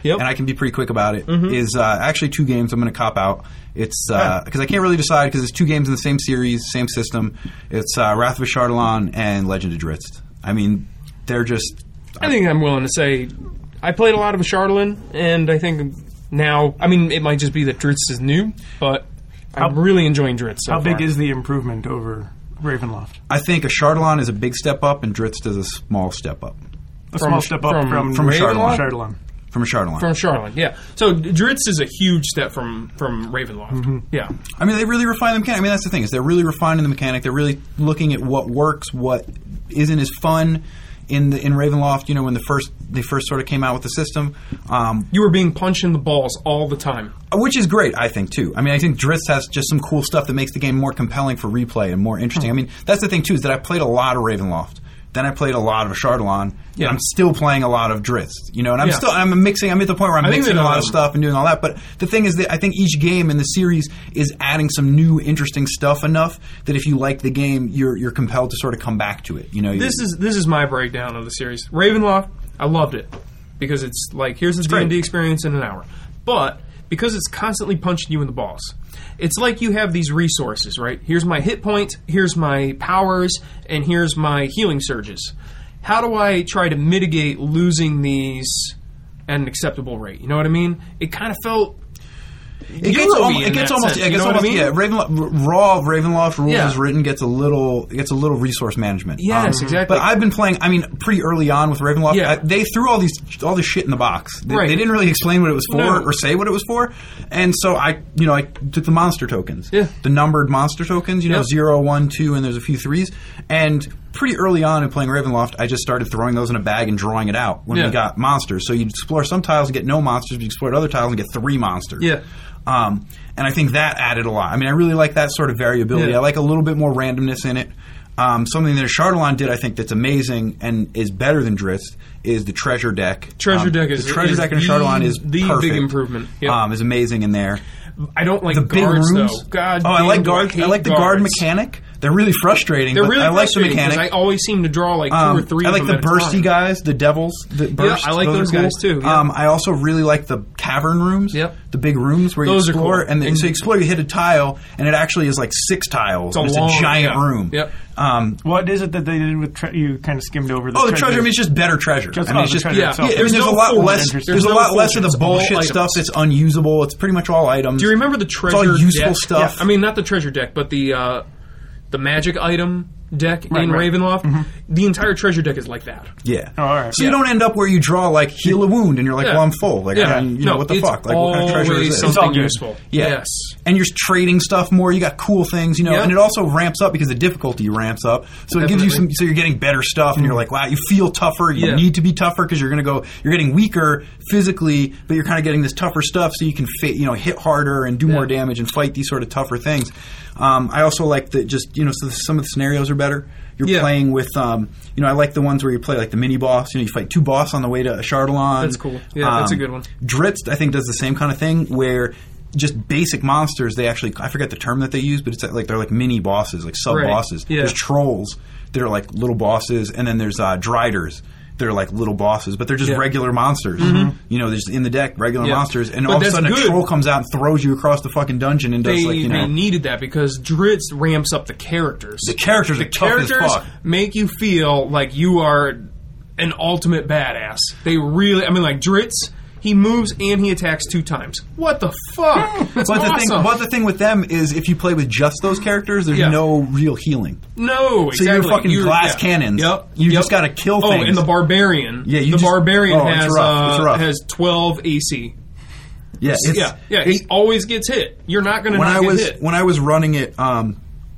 Yep. and I can be pretty quick about it, Mhm. is uh, actually two games. I'm going to cop out. It's because I can't really decide because it's two games in the same series, same system. It's uh, Wrath of Ashardalon and Legend of Drizzt. I mean, they're just. I think I'm willing to say I played a lot of Ashardalon, and I think now, I mean, it might just be that Drizzt is new, but I'm How- really enjoying Drizzt so How big far. is the improvement over Ravenloft? I think Ashardalon is a big step up, and Drizzt is a small step up A From- small step up from- from, from Ravenloft? Ashardalon. from Ashardalon. From Ashardalon, yeah. So Drizzt is a huge step from, from Ravenloft. Mm-hmm. Yeah. I mean, they really refine the mechanic. I mean, that's the thing is they're really refining the mechanic. They're really looking at what works, what isn't as fun in the in Ravenloft. You know, when the first they first sort of came out with the system, um, You were being punched in the balls all the time. which is great, I think too. I mean, I think Drizzt has just some cool stuff that makes the game more compelling for replay and more interesting. I mean, that's the thing too is that I played a lot of Ravenloft. Then I played a lot of Ashardalon. Yeah. And I'm still playing a lot of Drizzt. You know, and I'm Yeah. still I'm mixing. I'm at the point where I'm I think mixing that, a lot um, of stuff and doing all that. But the thing is that I think each game in the series is adding some new, interesting stuff enough that if you like the game, you're you're compelled to sort of come back to it. You know, you- This is this is my breakdown of the series. Ravenloft, I loved it because it's like here's a D and D great. experience in an hour. But because it's constantly punching you in the balls, it's like you have these resources, right? Here's my hit point, here's my powers, and here's my healing surges. How do I try to mitigate losing these at an acceptable rate? You know what I mean? It kind of felt. It gets, Euro-y almost, in it gets that almost, sense, yeah, it you gets know what I almost, mean? yeah. Ravenloft, raw Ravenloft rules Yeah. as written gets a little, gets a little resource management. Yes, exactly. But I've been playing. I mean, pretty early on with Ravenloft, Yeah. I, they threw all these, all this shit in the box. They, Right. they didn't really explain what it was for No. or say what it was for, and so I, you know, I took the monster tokens, Yeah. the numbered monster tokens. You know, Yep. zero, one, two, and there's a few threes, and. Pretty early on in playing Ravenloft, I just started throwing those in a bag and drawing it out when Yeah. we got monsters. So you'd explore some tiles and get no monsters, but you explore other tiles and get three monsters. Yeah. Um, and I think that added a lot. I mean, I really like that sort of variability. Yeah. I like a little bit more randomness in it. Um, something that Ashardalon did, I think, that's amazing and is better than Drizzt is the treasure deck. Treasure Um, deck is the treasure is deck in the- Ashardalon is the perfect. big improvement. Yep. Um, is amazing in there. I don't like The big guards rooms. though. God, oh, I damn, like do guards. I, hate like the guard guards. mechanic. They're really frustrating. They're but really I like the frustrating 'cause mechanic. I always seem to draw like two Um, or three. I like of the them at a bursty time. guys, the devils that burst. I like are those cool. guys too, yeah. Um, I also really like the cavern rooms. Yep. The big rooms where Those you are explore, cool. and, the, And- so you explore, you hit a tile, and it actually is like six tiles. It's a and long- it's a giant yeah. room. Yep. Um, What is it that they did with tre- you? Kind of skimmed over the oh, the treasure. treasure. I mean, it's just better treasure. Just- I mean, oh, it's the just treasure yeah. itself. Yeah, I There's mean, there's no a lot fortune. less. There's There's a no lot less of the fortune. It's all bullshit items. stuff that's unusable. It's pretty much all items. Do you remember the It's treasure all useful deck? stuff. I mean, not the treasure deck, but the uh, the magic item deck Right, in right. Ravenloft. The entire treasure deck is like that. Yeah. Oh, all right. So you don't end up where you draw like heal a wound and you're like, Yeah. well, I'm full. Like, Yeah. I mean, you no, know, what the it's fuck? Like, what kind of treasure always is this? something all good. useful. Yeah. Yes. And you're trading stuff more. You got cool things, you know, Yeah. and it also ramps up because the difficulty ramps up. So it gives you some. Definitely. So you're getting better stuff, and you're like, wow, you feel tougher. You Yeah. need to be tougher because you're going to go. You're getting weaker physically, but you're kind of getting this tougher stuff, so you can fit, you know, hit harder and do more Yeah. damage and fight these sort of tougher things. Um, I also like that. Just you know, so some of the scenarios are better. You're Yeah. playing with, um, you know, I like the ones where you play like the mini boss. You know, you fight two boss on the way to Ashardalon. That's cool. Yeah, that's a good one. Drizzt, I think, does the same kind of thing where just basic monsters, they actually, I forget the term that they use, but it's like they're like mini bosses, like sub bosses. Right. Yeah. There's trolls that are like little bosses, and then there's uh, driders. They're like little bosses, but they're just Yeah. regular monsters. You know, there's in the deck regular Yeah. monsters, and But all of a that's sudden good. a troll comes out and throws you across the fucking dungeon and does They, like you know. they needed that because Drizzt ramps up the characters. The characters the are tough as characters fuck. make you feel like you are an ultimate badass. They really, I mean, like Drizzt, he moves and he attacks two times. What the fuck? That's but the awesome. thing, but the thing with them is, if you play with just those characters, there's Yeah. no real healing. no, So exactly. you're fucking You're- glass yeah. cannons. Yep. You yep. just gotta kill Oh, things. and the barbarian. Yeah, you the just- barbarian oh, it's has rough. It's uh, rough. has twelve A C. Yeah, it's, Yeah, yeah. He always gets hit. You're not going to when not I get was hit. when I was running it, um,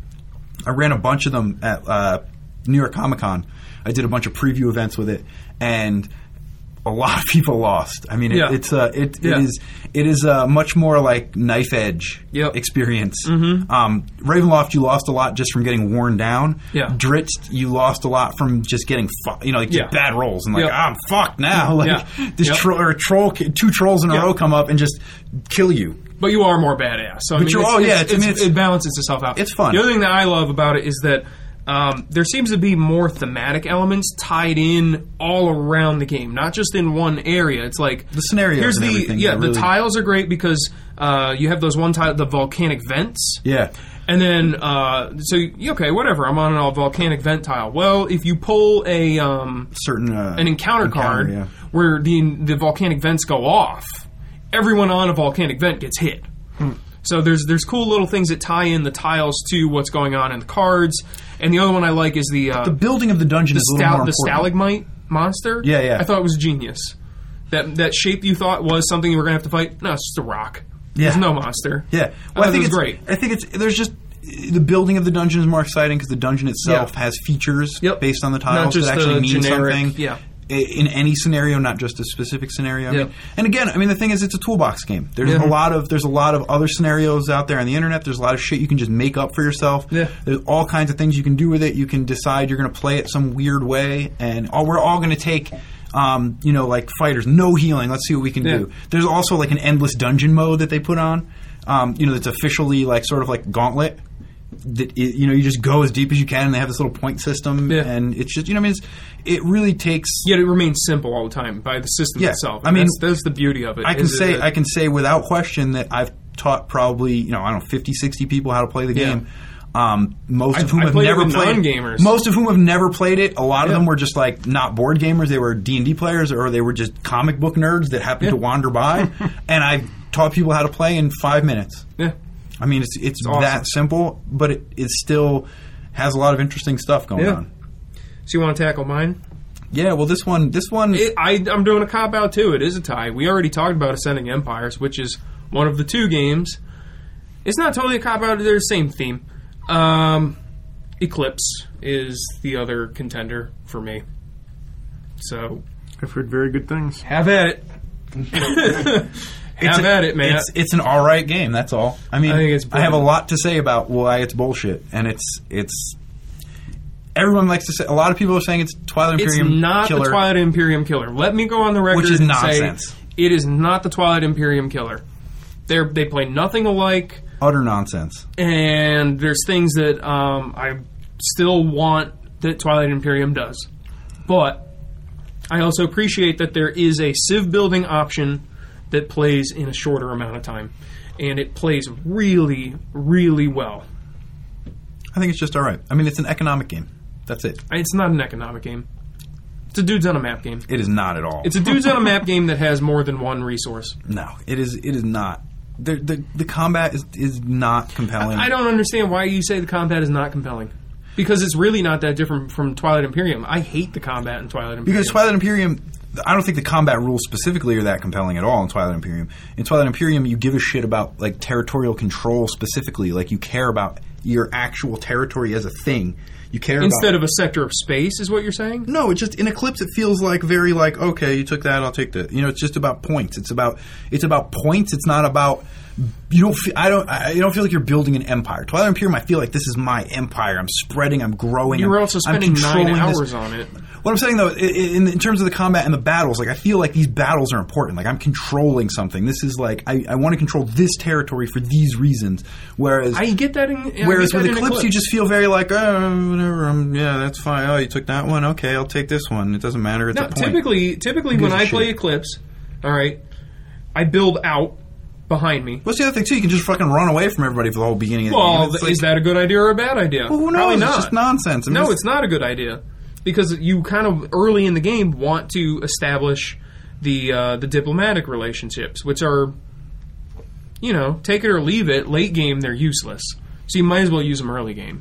I ran a bunch of them at uh, New York Comic Con. I did a bunch of preview events with it, and a lot of people lost. I mean, it, Yeah. it's uh, it, Yeah. it is it is a much more like knife edge Yep. experience. Mm-hmm. Um, Ravenloft, you lost a lot just from getting worn down. Yeah. Drizzt, you lost a lot from just getting fu- you know like Yeah. bad rolls and like Yep. ah, I'm fucked now. Like Yeah. this Yep. troll or troll, two trolls in a Yep. row come up and just kill you. But you are more badass. So, I But mean, you're- it's, oh, yeah, it's, it's- I mean, it's- it's- it balances itself out. it's fun. The other thing that I love about it is that Um, there seems to be more thematic elements tied in all around the game, not just in one area. It's like The scenarios Here's and the everything yeah. are The really- tiles are great because uh, you have those one tile, the volcanic vents. Yeah. And then, uh, so, you- okay, whatever, I'm on a volcanic vent tile. Well, if you pull a um, Certain uh, an encounter, card yeah. where the the volcanic vents go off, everyone on a volcanic vent gets hit. So there's there's cool little things that tie in the tiles to what's going on in the cards. And the other one I like is the uh, The building of the dungeon the, is a little stal- more the important. stalagmite monster. Yeah, yeah. I thought it was genius. That that shape you thought was something you were going to have to fight. No, it's just a rock. Yeah. There's no monster. Yeah, I well, I, thought think it was it's great. I think it's there's just the building of the dungeon is more exciting because the dungeon itself Yeah. has features Yep. based on the Not tiles just that actually the mean generic- something. yeah. i- In any scenario, not just a specific scenario. I Yep. mean, and again, I mean, the thing is, it's a toolbox game. There's Yeah. a lot of there's a lot of other scenarios out there on the internet. There's a lot of shit you can just make up for yourself. Yeah. There's all kinds of things you can do with it. You can decide you're going to play it some weird way, and all, we're all going to take. Um, you know, like fighters, no healing. Let's see what we can Yeah. do. There's also like an endless dungeon mode that they put on. Um, you know, that's officially like sort of like Gauntlet. That it, you know, you just go as deep as you can, and they have this little point system, Yeah. and it's just you know, I mean, it's, it really takes. Yet it remains simple all the time by the system Yeah. itself. I mean, that's, that's the beauty of it. I can is say that- I can say without question that I've taught probably you know I don't know fifty, sixty people how to play the Yeah. game. Um, most I- of whom I have played it never with played. non-gamers. Most of whom have never played it. A lot of Yeah. them were just like not board gamers. They were D and D players, or they were just comic book nerds that happened Yeah. to wander by. And I taught people how to play in five minutes. yeah. I mean, it's it's, awesome. that simple, but it, it still has a lot of interesting stuff going Yeah. on. So you want to tackle mine? Yeah, well, this one, this one, It, I, I'm doing a cop out too. It is a tie. We already talked about Ascending Empires, which is one of the two games. It's not totally a cop out. They're the same theme. Um, Eclipse is the other contender for me. So I've heard very good things. have at it. It's have a- at it, man. It's, it's an all right game. That's all. I mean, I think it's I have a brilliant. lot to say about why it's bullshit, and it's it's. Everyone likes to say. A lot of people are saying it's Twilight It's Imperium not killer. the Twilight Imperium killer. Let me go on the record Which is and nonsense. say it is not the Twilight Imperium killer. They they play nothing alike, Utter nonsense. and there's things that um, I still want that Twilight Imperium does. But I also appreciate that there is a civ building option that plays in a shorter amount of time, and it plays really, really well. I think it's just all right. I mean, it's an economic game. That's it. It's not an economic game. It's a dudes on a map game. It is not at all. It's a dudes on a map game that has more than one resource. no. It is. It is not. The the, the combat is is not compelling. I don't understand why you say the combat is not compelling. Because it's really not that different from Twilight Imperium. I hate the combat in Twilight Imperium. Because Twilight Imperium, I don't think the combat rules specifically are that compelling at all in Twilight Imperium. In Twilight Imperium, you give a shit about like territorial control specifically. Like you care about your actual territory as a thing. You care Instead about, of a sector of space, is what you're saying? no, it's just in Eclipse. It feels like very like okay, you took that, I'll take that. You know, it's just about points. It's about it's about points. It's not about you don't. Feel, I don't. I, you don't feel like you're building an empire. Twilight Imperium, I feel like this is my empire. I'm spreading. I'm growing. You I'm, were also I'm spending nine controlling this- hours on it. What I'm saying though, i- in, in terms of the combat and the battles, like I feel like these battles are important. Like I'm controlling something. This is like I, I want to control this territory for these reasons. Whereas, I get that in I whereas get that with in Eclipse, you just feel very like, oh, whatever. Um, yeah, that's fine. Oh, you took that one. Okay, I'll take this one. It doesn't matter. It's No, a point. typically, typically Who when gives a I play shit? Eclipse, all right, I build out behind me. What's the other thing too? You can just fucking run away from everybody for the whole beginning of the game. Well, It's th- like- is that a good idea or a bad idea? Well, who knows? Probably It's not. just nonsense. I mean, No, it's- it's not a good idea because you kind of early in the game want to establish the uh, the diplomatic relationships, which are, you know, take it or leave it. Late game, they're useless, so you might as well use them early game.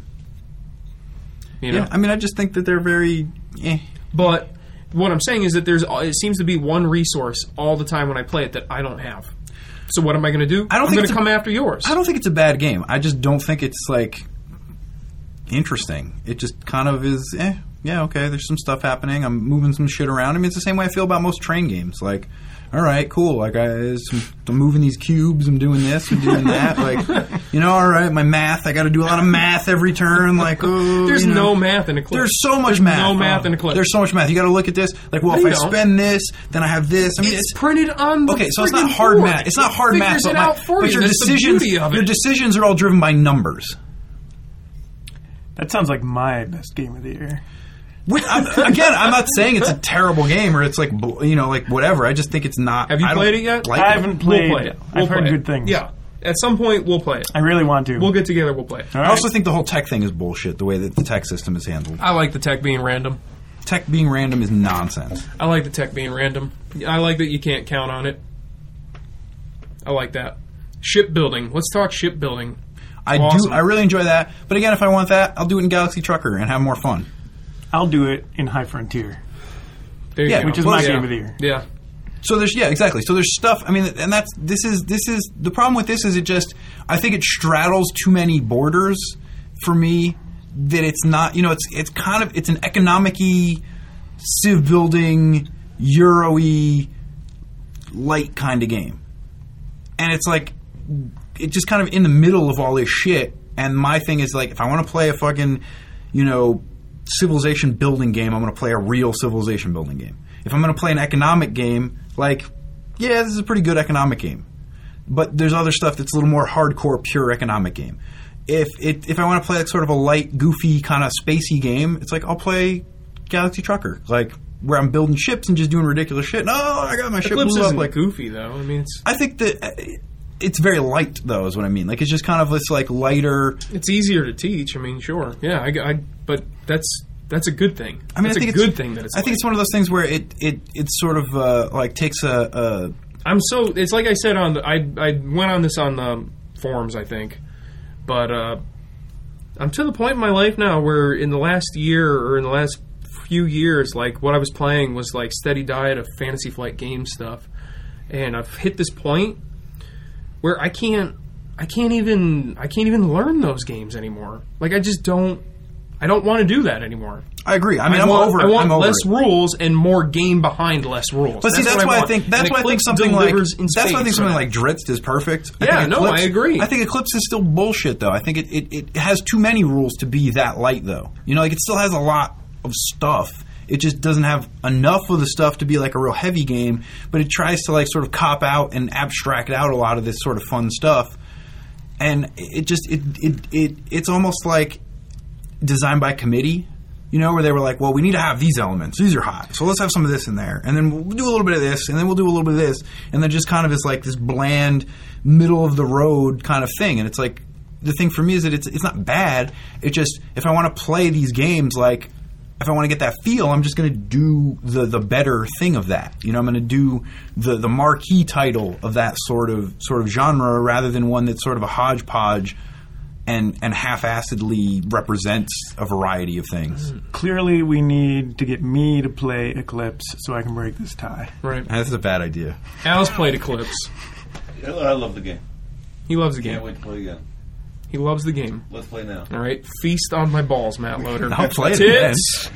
You know, Yeah, I mean, I just think that they're very. Eh. but what I'm saying is that there's it seems to be one resource all the time when I play it that I don't have. So what am I going to do? I don't I'm think going it's to a- come after yours. I don't think it's a bad game. I just don't think it's like interesting. It just kind of is. Eh, yeah, okay. There's some stuff happening. I'm moving some shit around. I mean, it's the same way I feel about most train games. Like, all right, cool. Like, I, there's some, I'm moving these cubes. I'm doing this. I'm doing that. Like, you know, all right. My math. I got to do a lot of math every turn. Like, oh, There's you know. no math in Eclipse. There's so much There's math. No math Oh, in Eclipse. There's so much math. You got to look at this. Like, well, No, if you I don't. spend this, then I have this. I mean, It's printed on the okay, so it's not friggin' hard board. math. It's not It hard math, figures but, it my- out for but you. your That's the decisions, beauty of it. your decisions are all driven by numbers. That sounds like my best game of the year. Which, I'm, again, I'm not saying it's a terrible game or it's like, bl- you know, like whatever. I just think it's not. Have you I don't played it yet? Like I it. haven't played. We'll play it. We'll I've heard play good it. things. Yeah. At some point, we'll play it. I really want to. We'll get together, we'll play it. All I right. also think the whole tech thing is bullshit, the way that the tech system is handled. I like the tech being random. Tech being random is nonsense. I like the tech being random. I like that you can't count on it. I like that. Shipbuilding. Let's talk shipbuilding. I Awesome. do. I really enjoy that. But again, if I want that, I'll do it in Galaxy Trucker and have more fun. I'll do it in High Frontier, There you Yeah, go. which is Well, my yeah. game of the year. Yeah. So there's yeah, exactly. So there's stuff. I mean, and that's this is this is the problem with this is it just I think it straddles too many borders for me that it's not. You know, it's it's kind of it's an economic-y, civ building, Euro-y, light kind of game, and it's like it's just kind of in the middle of all this shit. And my thing is like, if I want to play a fucking, you know, civilization building game, I'm going to play a real civilization building game. If I'm going to play an economic game, like, yeah, this is a pretty good economic game. But there's other stuff that's a little more hardcore, pure economic game. If it, if I want to play like sort of a light, goofy, kind of spacey game, it's like I'll play Galaxy Trucker, like where I'm building ships and just doing ridiculous shit. No, I got my ship Eclipse blew up. isn't Like, goofy, though. I mean, it's I think that uh, it's very light, though, is what I mean. Like, it's just kind of this like lighter. it's easier to teach. I mean, sure. Yeah, I, I, but that's that's a good thing. I mean, that's I think a good it's, thing that it's I think light. it's one of those things where it it it sort of uh, like takes a, a I'm so. It's like I said on the. I I went on this on the forums, I think, but uh, I'm to the point in my life now where in the last year or in the last few years, like what I was playing was like steady diet of Fantasy Flight game stuff, and I've hit this point where I can't. I can't even. I can't even learn those games anymore. Like I just don't. I don't want to do that anymore. I agree. I mean, I I'm want, over. I want I'm over less it. rules and more game behind less rules. But see, that's, what why I, want. think that's And why I think Eclipse something like delivers in that's why I think spades something for like Dritz is perfect. I Yeah, think no, Eclipse, I agree. I think Eclipse is still bullshit, though. I think it, it, it has too many rules to be that light, though. You know, like it still has a lot of stuff. It just doesn't have enough of the stuff to be like a real heavy game. But it tries to like sort of cop out and abstract out a lot of this sort of fun stuff. And it just it it, it it's almost like designed by committee. You know, where they were like, well, we need to have these elements. These are hot. So let's have some of this in there. And then we'll do a little bit of this. And then we'll do a little bit of this. And then just kind of is like this bland, middle of the road kind of thing. And it's like, the thing for me is that it's it's not bad. It just, if I want to play these games, like, if I want to get that feel, I'm just going to do the, the better thing of that. You know, I'm going to do the, the marquee title of that sort of sort of genre rather than one that's sort of a hodgepodge and and half-assedly represents a variety of things. Clearly, we need to get me to play Eclipse so I can break this tie. Right. That's a bad idea. Al's played Eclipse. I love the game. He loves the Can't game. wait to play again. He loves the game. Let's play now. All right. Feast on my balls, Matt Loader. I'll play it Tits.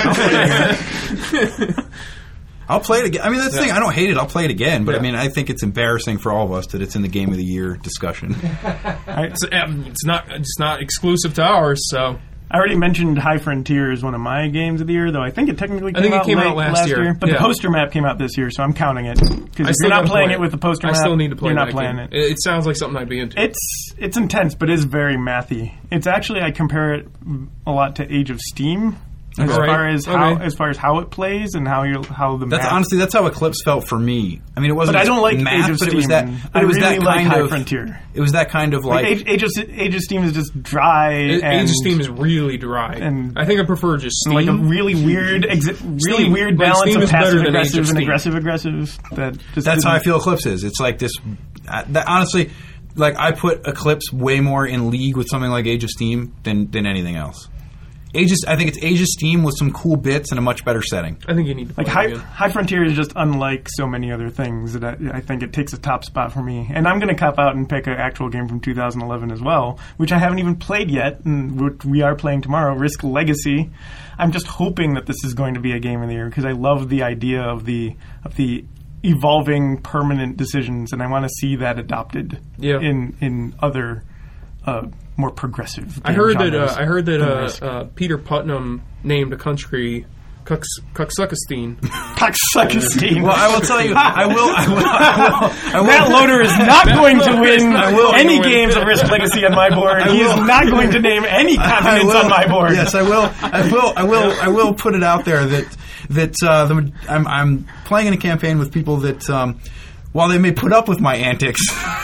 I'll play it again. I mean, that's the thing. Yeah. I don't hate it. I'll play it again. But Yeah. I mean, I think it's embarrassing for all of us that it's in the Game of the Year discussion. It's, um, it's not. It's not exclusive to ours. So I already mentioned High Frontier as one of my games of the year, though I think it technically came, think it out, came late out last year. But Yeah. the poster map came out this year, so I'm counting it. Because if I you're still not gotta playing play it with the poster I map, still need to play. you're not that playing game. it. It sounds like something I'd be into. It's it's intense, but it is very mathy. It's actually, I compare it a lot to Age of Steam. As Right. far as how Okay. as far as how it plays and how you how the That's map. honestly that's how Eclipse felt for me. I mean, it wasn't. But I don't like math, Age of but it was Steam. that. But I it was really that like kind High of. Frontier. It was that kind of like. Like, Age, Age of Age of Steam is just dry Age and of Steam is really dry. and- I think I prefer just Steam. like a really weird, exi- really Steam- weird like, balance Steam of is better passive than Age of aggressive and Steam. aggressive aggressive. That just That's how I didn't- feel Eclipse is. It's like this. Uh, that, honestly, like I put Eclipse way more in league with something like Age of Steam than than anything else. Age of, I think it's Age of Steam with some cool bits and a much better setting. I think you need to play Like it High, again. High Frontier is just unlike so many other things that I, I think it takes a top spot for me. And I'm going to cop out and pick an actual game from two thousand eleven as well, which I haven't even played yet, and which we are playing tomorrow, Risk Legacy. I'm just hoping that this is going to be a game of the year because I love the idea of the of the evolving permanent decisions, and I want to see that adopted Yeah. in in other uh, more progressive. I game heard that. genres Uh, I heard that than uh, Risk. uh, Peter Putnam named a country Cucks, Cucksuckestein. Cocksuckestein. Well, I will tell you, I will, I will, I will, I will Matt Loader is not going to win will any win. games of Risk Legacy on my board. He is will. not going to name any I continents will. on my board. Yes, I will. I will. I will. I will put it out there that that uh, the, I'm, I'm playing in a campaign with people that, um, while they may put up with my antics,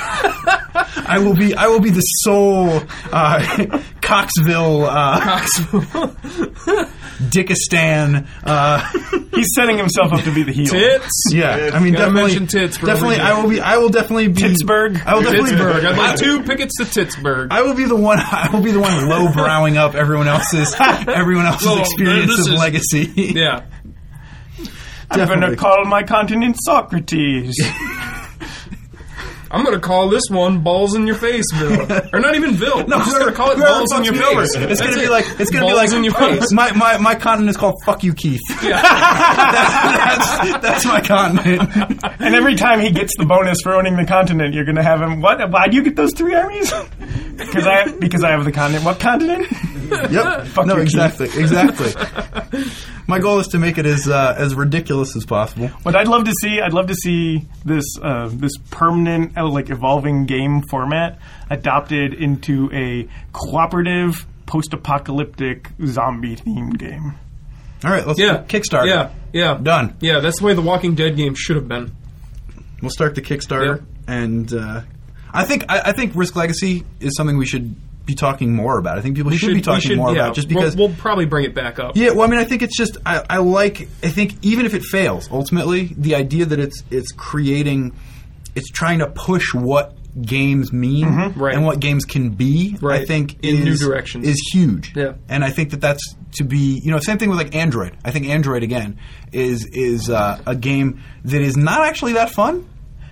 I will be. I will be the sole uh, Coxville, uh, Dickistan. Uh, He's setting himself up to be the heel. Tits. yeah, I mean, Gotta definitely. mention tits for definitely, every I will be. I will definitely be. Pittsburgh. I will definitely. Pittsburgh. I'd I- like two pickets to Titsburg. I will be the one. I will be the one low browing up everyone else's everyone else's Well, experience this of is- legacy. yeah. I'm going Definitely. to call my continent Socrates. I'm going to call this one Balls in Your Face, Bill. Or not even Bill. No, I'm just going to call it whoever Balls in fucks Your me Face. over. It's going to That's be it. like it's going to be Balls like in Your Face. My, my my continent is called "Fuck You, Keith." Yeah. that's, that's my continent. And every time he gets the bonus for owning the continent, you're going to have him. What? Why do you get those three armies? Because I because I have the continent. What continent? Yep. Fuck no, you, exactly, exactly. My goal is to make it as uh, as ridiculous as possible. What I'd love to see, I'd love to see this uh, this permanent, uh, like evolving game format adopted into a cooperative, post-apocalyptic, zombie-themed game. All right, let's Yeah. Kickstarter. Yeah. Yeah. Done. Yeah, that's the way the Walking Dead game should have been. We'll start the Kickstarter, Yep. and uh, I think I, I think Risk Legacy is something we should be talking more about. I think people We should, should be talking we should, more yeah, about just because. We'll, we'll probably bring it back up. Yeah, well, I mean, I think it's just I, I like. I think even if it fails, ultimately, the idea that it's it's creating, it's trying to push what games mean Right. and what games can be. I Right. think In is, new directions. is huge. Yeah. and I think that that's to be. You know, same thing with like Android. I think Android again is is uh, a game that is not actually that fun.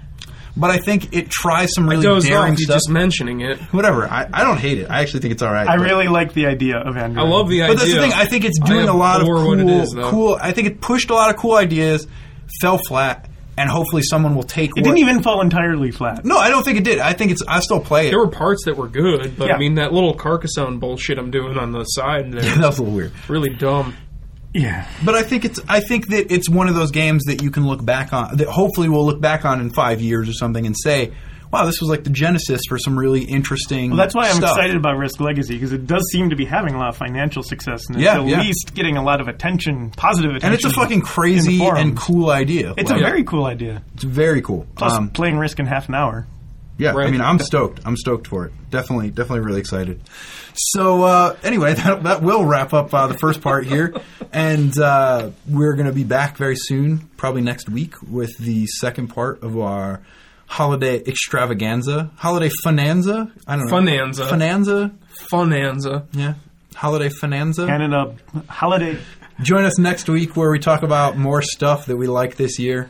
But I think it tries some I really dozed daring off you stuff. just mentioning it. Whatever. I, I don't hate it. I actually think it's all right. I but- really like the idea of Android. I love the But idea. that's the thing. I think it's I doing a lot of abhor cool, what it is, though. cool. I think it pushed a lot of cool ideas, fell flat, and hopefully someone will take. It what, didn't even fall entirely flat. No, I don't think it did. I think it's. I still play it. There were parts that were good, but Yeah. I mean, that little Carcassonne bullshit I'm doing on the side there that was a little weird. is really dumb. Yeah. But I think it's. I think that it's one of those games that you can look back on. That hopefully we'll look back on in five years or something and say, "Wow, this was like the genesis for some really interesting." Well, that's why I'm stuff. excited about Risk Legacy, because it does seem to be having a lot of financial success, and it's Yeah, at yeah. least getting a lot of attention, positive attention. And it's a fucking in the crazy forums. and cool idea. It's Like, a very cool idea. it's very cool. Plus, Um, playing Risk in half an hour. Yeah, I Right. mean, I'm stoked. I'm stoked for it. Definitely, definitely really excited. So, uh, anyway, that, that will wrap up uh, the first part here. And uh, we're going to be back very soon, probably next week, with the second part of our holiday extravaganza. Holiday finanza? I don't know. Finanza. Finanza? Funanza. Yeah. Holiday finanza. Canada holiday. Join us next week where we talk about more stuff that we like this year.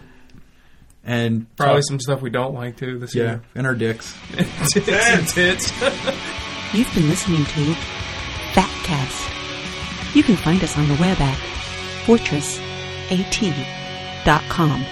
And Probably talk- some stuff we don't like, too, this Yeah, year. and our dicks. Tits and tits. You've been listening to Fatcast. You can find us on the web at fortress a t dot com.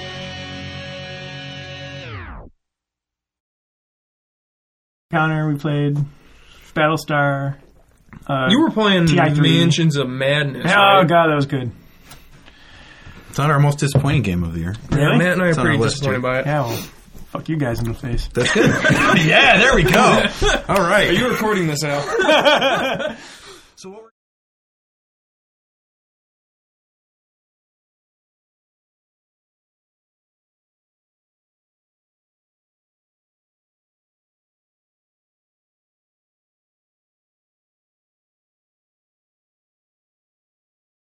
Counter, we played Battlestar. Uh, You were playing T I three. Mansions of Madness, Oh, right? God, that was good. It's not our most disappointing game of the year. Yeah, Really? Matt and I are It's on our pretty list, disappointed too. by it. Yeah, well, fuck you guys in the face. That's good. Yeah, there we go. All right. Are you recording this out?